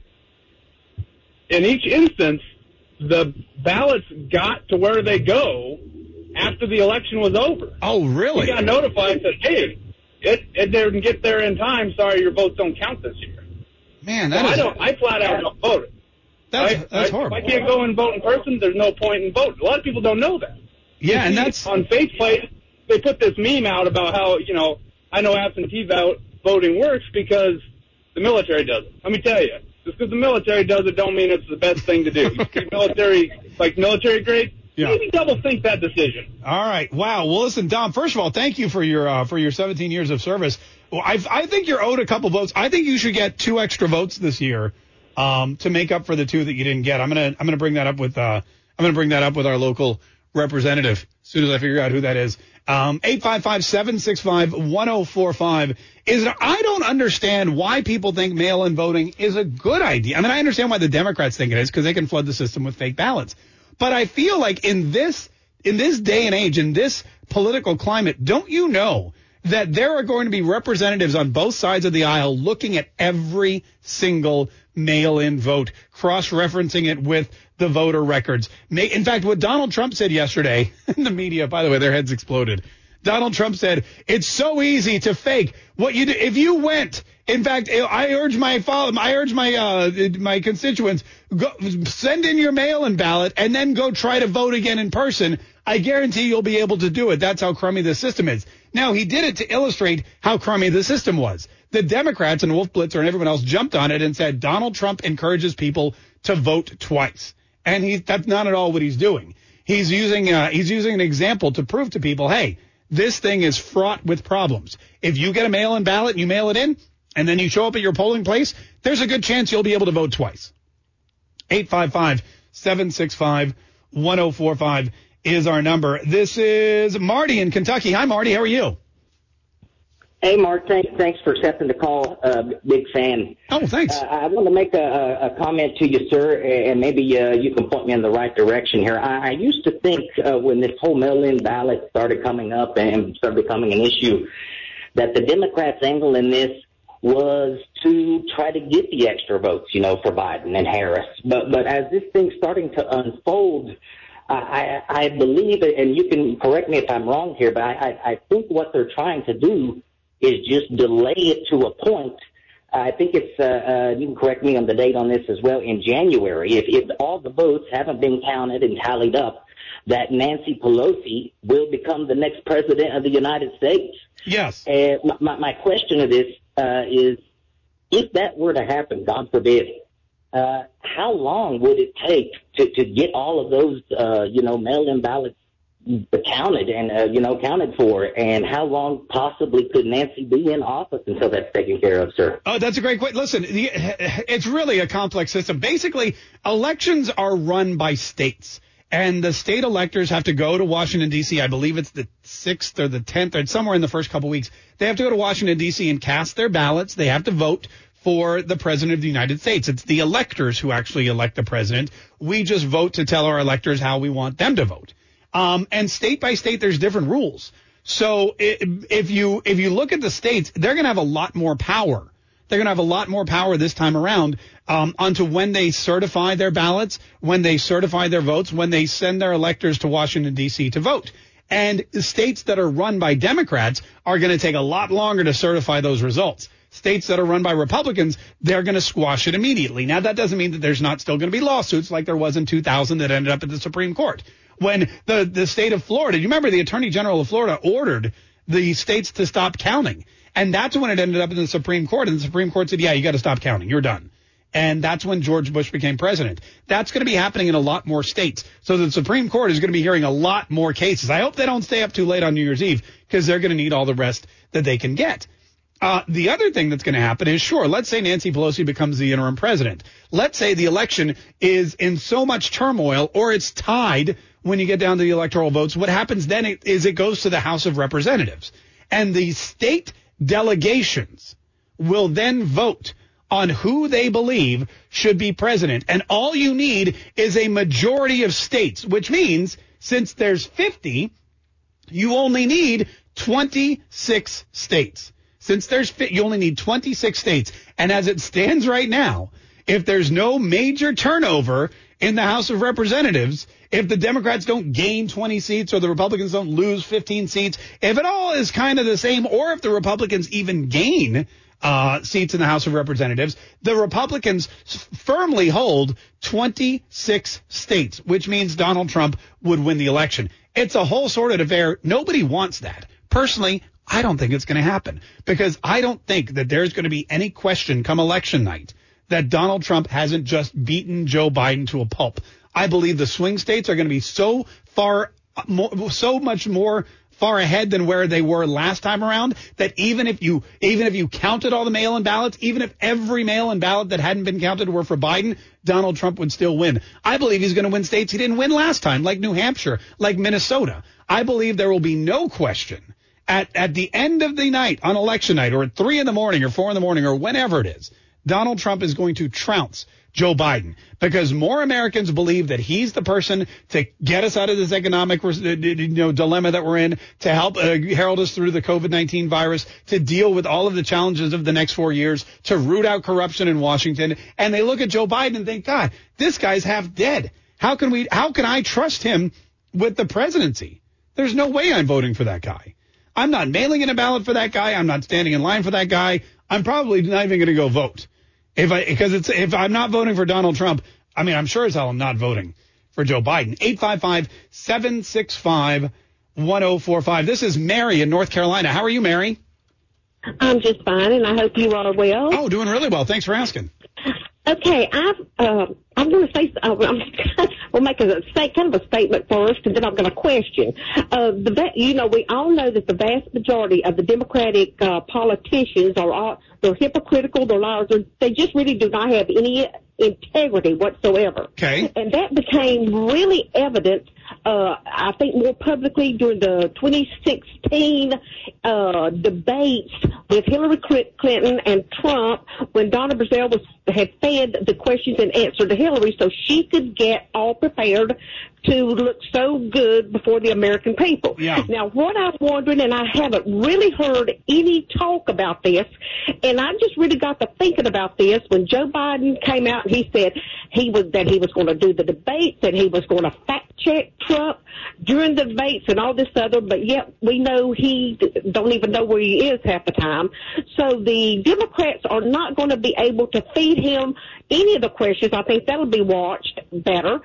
In each instance, the ballots got to where they go after the election was over. Oh, really? We got notified that, hey, it didn't get there in time. Sorry, your votes don't count this year. Man, I flat out don't vote it. That's horrible. If I can't go and vote in person, there's no point in voting. A lot of people don't know that. Yeah, and that's on faceplate. They put this meme out about how, I know absentee voting works because the military does it. Let me tell you, just because the military does it don't mean it's the best thing to do. You treat military like military grade, maybe double think that decision. All right. Wow. Well, listen, Dom, first of all, thank you for your 17 years of service. Well, I think you're owed a couple votes. I think you should get 2 extra votes this year to make up for the 2 that you didn't get. I'm gonna bring that up with our local representative as soon as I figure out who that is. 855-765-1045 I don't understand why people think mail-in voting is a good idea. I mean, I understand why the Democrats think it is because they can flood the system with fake ballots. But I feel like in this in this day and age, in this political climate, don't you know that there are going to be representatives on both sides of the aisle looking at every single mail-in vote, cross-referencing it with the voter records. In fact, what Donald Trump said yesterday in the media, by the way, their heads exploded. Donald Trump said, it's so easy to fake what you do. If you went, in fact, I urge my constituents, go, send in your mail-in ballot and then go try to vote again in person. I guarantee you'll be able to do it. That's how crummy the system is. Now, he did it to illustrate how crummy the system was. The Democrats and Wolf Blitzer and everyone else jumped on it and said Donald Trump encourages people to vote twice. And that's not at all what he's doing. He's using an example to prove to people, hey, this thing is fraught with problems. If you get a mail-in ballot and you mail it in, and then you show up at your polling place, there's a good chance you'll be able to vote twice. 855-765-1045 is our number. This is Marty in Kentucky. Hi, Marty. How are you? Hey, Mark. Thanks for accepting the call. Big fan. Oh, thanks. I want to make a comment to you, sir, and maybe you can point me in the right direction here. I used to think when this whole mail-in ballot started coming up and started becoming an issue that the Democrats' angle in this was to try to get the extra votes, for Biden and Harris. But as this thing's starting to unfold, I believe, and you can correct me if I'm wrong here, but I think what they're trying to do is just delay it to a point. I think it's, you can correct me on the date on this as well, in January. If all the votes haven't been counted and tallied up, that Nancy Pelosi will become the next president of the United States. Yes. And my question to this is, if that were to happen, God forbid, how long would it take to get all of those, mail-in ballots counted and, counted for? And how long possibly could Nancy be in office until that's taken care of, sir? Oh, that's a great question. Listen, it's really a complex system. Basically, elections are run by states. And the state electors have to go to Washington, D.C. I believe it's the 6th or the 10th or somewhere in the first couple weeks. They have to go to Washington, D.C. and cast their ballots. They have to vote for the president of the United States. It's the electors who actually elect the president. We just vote to tell our electors how we want them to vote. And state by state, there's different rules. So if you look at the states, they're going to have a lot more power. They're going to have a lot more power this time around onto when they certify their ballots, when they certify their votes, when they send their electors to Washington, D.C. to vote. And states that are run by Democrats are going to take a lot longer to certify those results. States that are run by Republicans, they're going to squash it immediately. Now, that doesn't mean that there's not still going to be lawsuits like there was in 2000 that ended up at the Supreme Court. When the state of Florida, you remember the Attorney General of Florida ordered the states to stop counting. And that's when it ended up in the Supreme Court. And the Supreme Court said, yeah, you got to stop counting. You're done. And that's when George Bush became president. That's going to be happening in a lot more states. So the Supreme Court is going to be hearing a lot more cases. I hope they don't stay up too late on New Year's Eve because they're going to need all the rest that they can get. The other thing that's going to happen is, sure, let's say Nancy Pelosi becomes the interim president. Let's say the election is in so much turmoil or it's tied when you get down to the electoral votes. What happens then is it goes to the House of Representatives. And the state delegations will then vote on who they believe should be president. And all you need is a majority of states, which means since there's 50, you only need 26 states. Since you only need 26 states. And as it stands right now, if there's no major turnover in the House of Representatives, if the Democrats don't gain 20 seats or the Republicans don't lose 15 seats, if it all is kind of the same, or if the Republicans even gain seats in the House of Representatives, the Republicans firmly hold 26 states, which means Donald Trump would win the election. It's a whole sordid affair. Nobody wants that. Personally, I don't think it's going to happen because I don't think that there's going to be any question come election night that Donald Trump hasn't just beaten Joe Biden to a pulp. I believe the swing states are going to be so much more far ahead than where they were last time around that even if you counted all the mail-in ballots, even if every mail-in ballot that hadn't been counted were for Biden, Donald Trump would still win. I believe he's going to win states he didn't win last time, like New Hampshire, like Minnesota. I believe there will be no question at the end of the night on election night or at 3 in the morning or 4 in the morning or whenever it is, Donald Trump is going to trounce Joe Biden, because more Americans believe that he's the person to get us out of this economic dilemma that we're in, to help herald us through the COVID-19 virus, to deal with all of the challenges of the next 4 years, to root out corruption in Washington. And they look at Joe Biden and think, God, this guy's half dead. How can I trust him with the presidency? There's no way I'm voting for that guy. I'm not mailing in a ballot for that guy. I'm not standing in line for that guy. I'm probably not even going to go vote. If I'm not voting for Donald Trump, I mean, I'm sure as hell I'm not voting for Joe Biden. 855-765-1045. This is Mary in North Carolina. How are you, Mary? I'm just fine, and I hope you are well. Oh, doing really well. Thanks for asking. Okay, I'm going to say, we'll make kind of a statement first, and then I'm going to question. We all know that the vast majority of the Democratic politicians they're hypocritical, they're liars, they just really do not have any integrity whatsoever. Okay. And that became really evident, I think, more publicly during the 2016 debates with Hillary Clinton and Trump, when Donna Brazile had fed the questions and answered to Hillary so she could get all prepared to look so good before the American people. Yeah. Now, what I'm wondering, and I haven't really heard any talk about this, and I just really got to thinking about this when Joe Biden came out and he said he was going to do the debates and he was going to fact check Trump during the debates and all this other, but yet we know he don't even know where he is half the time. So the Democrats are not going to be able to feed him any of the questions. I think that'll be watched better,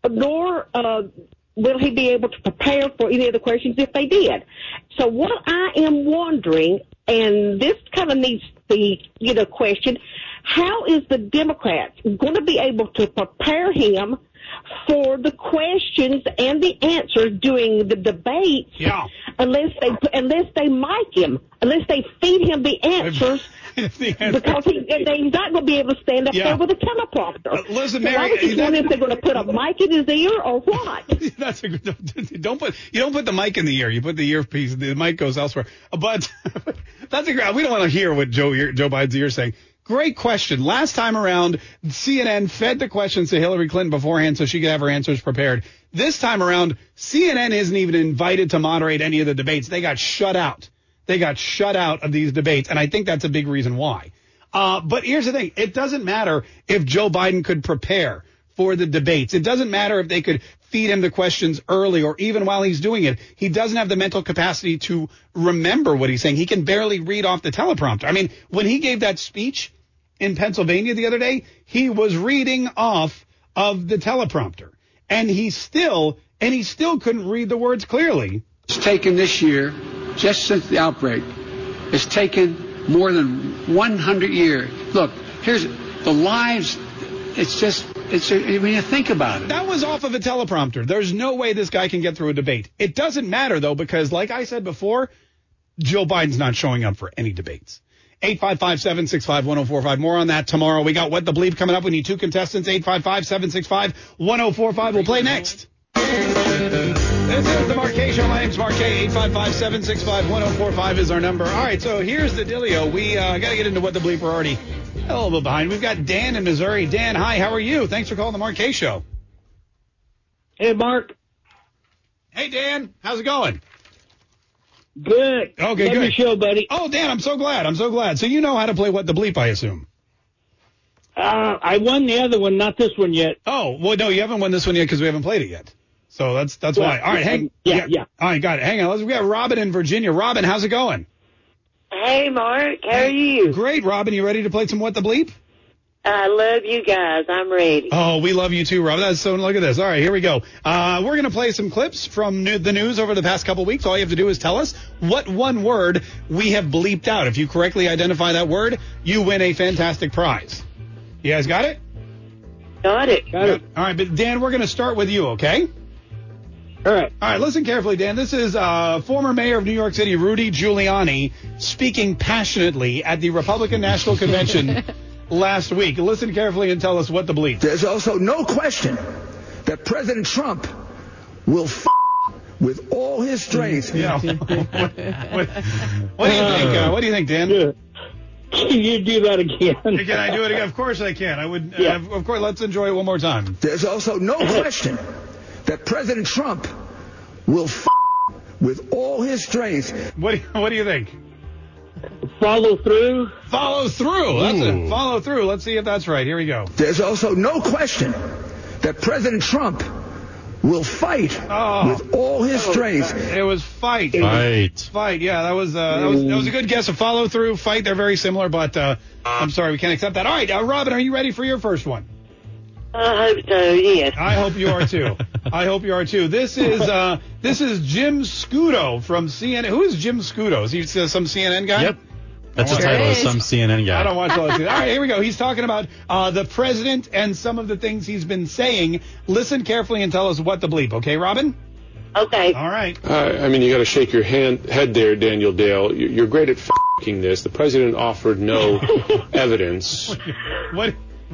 nor will he be able to prepare for any of the questions if they did. So what I am wondering, and this kind of needs the question, how is the Democrats going to be able to prepare him for the questions and the answers during the debates unless they mic him, unless they feed him the answers? Because he's not going to be able to stand up there with a teleprompter. Listen, so Mary, I was just wondering if they're going to put a mic in his ear or what. That's a good. You don't put the mic in the ear. You put the earpiece. The mic goes elsewhere. But that's a great. We don't want to hear what Joe Biden's ear saying. Great question. Last time around, CNN fed the questions to Hillary Clinton beforehand so she could have her answers prepared. This time around, CNN isn't even invited to moderate any of the debates. They got shut out. They got shut out of these debates, and I think that's a big reason why. But here's the thing. It doesn't matter if Joe Biden could prepare for the debates. It doesn't matter if they could feed him the questions early or even while he's doing it. He doesn't have the mental capacity to remember what he's saying. He can barely read off the teleprompter. I mean, when he gave that speech in Pennsylvania the other day, he was reading off of the teleprompter, and he still couldn't read the words clearly. It's taken this year, just since the outbreak, it's taken more than 100 years. Look, here's the lives. When you think about it. That was off of a teleprompter. There's no way this guy can get through a debate. It doesn't matter, though, because like I said before, Joe Biden's not showing up for any debates. 855-765-1045. More on that tomorrow. We got What the Bleep coming up. We need two contestants. 855-765-1045. We'll play next. This is the Mark Kaye Show. My name's Mark Kaye. 855-765-1045 is our number. All right, so here's the dealio. We got to get into What the Bleep. We're already a little bit behind. We've got Dan in Missouri. Dan, hi, how are you? Thanks for calling the Mark Kaye Show. Hey, Mark. Hey, Dan. How's it going? Good. Okay, Love good. your show, buddy. Oh, Dan, I'm so glad. So you know how to play What the Bleep, I assume. I won the other one, not this one yet. Oh, well, no, you haven't won this one yet because we haven't played it yet. So that's why. All right, Yeah. All right, got it. Hang on. We got Robin in Virginia. Robin, how's it going? Hey, Mark. How are you? Great, Robin. You ready to play some What the Bleep? I love you guys. I'm ready. Oh, we love you too, Robin. So look at this. All right, here we go. We're going to play some clips from the news over the past couple weeks. All you have to do is tell us what one word we have bleeped out. If you correctly identify that word, you win a fantastic prize. You guys got it? Got it. All right, but Dan, we're going to start with you, okay? All right. All right, listen carefully, Dan. This is former mayor of New York City, Rudy Giuliani, speaking passionately at the Republican National Convention last week. Listen carefully and tell us what the bleep. There's also no question that President Trump will with all his strength. Yeah. What do you think? What do you think, Dan? Yeah. Can you do that again? Can I do it again? Of course I can. I would. Of course, let's enjoy it one more time. There's also no question that President Trump will with all his strength. What do you think? Follow through? Follow through. That's it. Follow through. Let's see if that's right. Here we go. There's also no question that President Trump will fight with all his strength. It was fight. Fight. Yeah, that was a good guess. A follow through, fight. They're very similar, but I'm sorry, we can't accept that. All right, Robin, are you ready for your first one? I hope so. Yes. I hope you are too. This is Jim Scudo from CNN. Who is Jim Scudo? Is he some CNN guy? Yep. That's the title of some CNN guy. I don't watch all that. All right, here we go. He's talking about the president and some of the things he's been saying. Listen carefully and tell us what the bleep. Okay, Robin? Okay. All right. You got to shake your head there, Daniel Dale. You're great at f***ing this. The president offered no evidence. What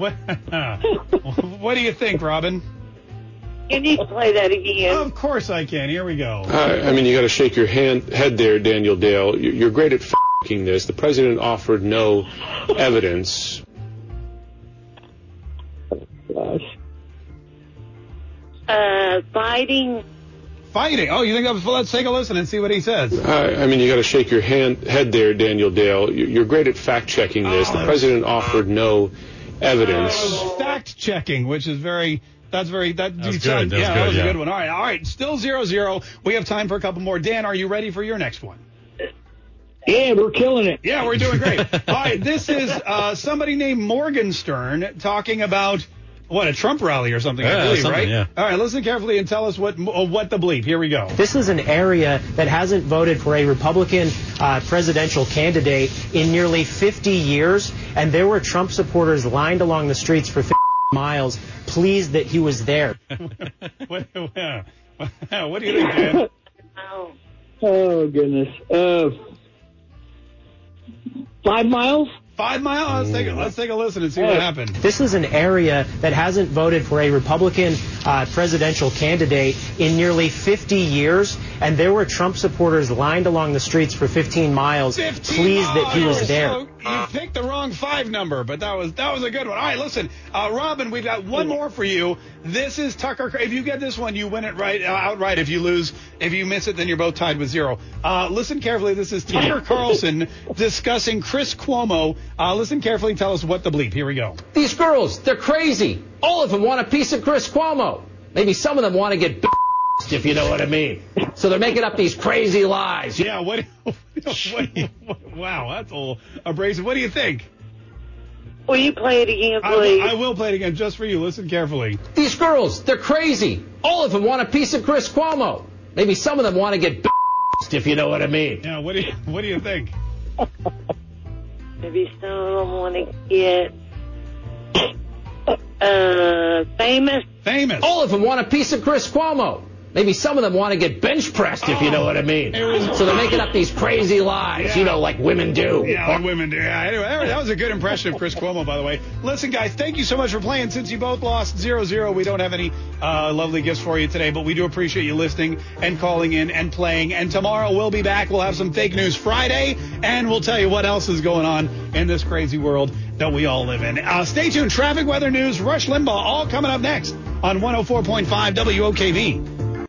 do you think, Robin? You need to play that again. Of course I can. Here we go. You got to shake your head there, Daniel Dale. You're great at f***ing this. The president offered no evidence. Fighting. Oh, you think that was? Let's take a listen and see what he says. You got to shake your head there, Daniel Dale. You're great at fact-checking this. The president offered no evidence. Fact-checking, which is very... That was good. That was a good one. All right. Still 0-0. We have time for a couple more. Dan, are you ready for your next one? Yeah, we're killing it. Yeah, we're doing great. All right, this is somebody named Morgenstern talking about, a Trump rally or something, I believe, right? Yeah. All right, listen carefully and tell us what the bleep. Here we go. This is an area that hasn't voted for a Republican presidential candidate in nearly 50 years, and there were Trump supporters lined along the streets for 50 miles, pleased that he was there. What do you think, Dan? Oh, goodness. 5 miles? 5 miles? Let's take a listen and see what happened. This is an area that hasn't voted for a Republican presidential candidate in nearly 50 years, and there were Trump supporters lined along the streets for 15 miles, pleased that he was there. So you picked the wrong 5 number, but that was a good one. All right, listen, Robin, we've got one more for you. This is Tucker. If you get this one, you win it outright. If you lose, if you miss it, then you're both tied with 0. Listen carefully. This is Tucker Carlson discussing Chris Cuomo. Listen carefully and tell us what the bleep. Here we go. These girls, they're crazy. All of them want a piece of Chris Cuomo. Maybe some of them want to get if you know what I mean. So they're making up these crazy lies. Yeah, wow, that's a little abrasive. What do you think? Will you play it again, please? I will play it again just for you. Listen carefully. These girls, they're crazy. All of them want a piece of Chris Cuomo. Maybe some of them want to get if you know what I mean. Yeah, what do you think? Maybe some of them want to get famous. All of them want a piece of Chris Cuomo. Maybe some of them want to get bench pressed, if you know what I mean. So they're making up these crazy lies, like women do. Yeah, like women do. Yeah, anyway, that was a good impression of Chris Cuomo, by the way. Listen, guys, thank you so much for playing. Since you both lost 0-0, we don't have any lovely gifts for you today, but we do appreciate you listening and calling in and playing. And tomorrow we'll be back. We'll have some Fake News Friday, and we'll tell you what else is going on in this crazy world that we all live in. Stay tuned. Traffic, weather news, Rush Limbaugh, all coming up next on 104.5 WOKV.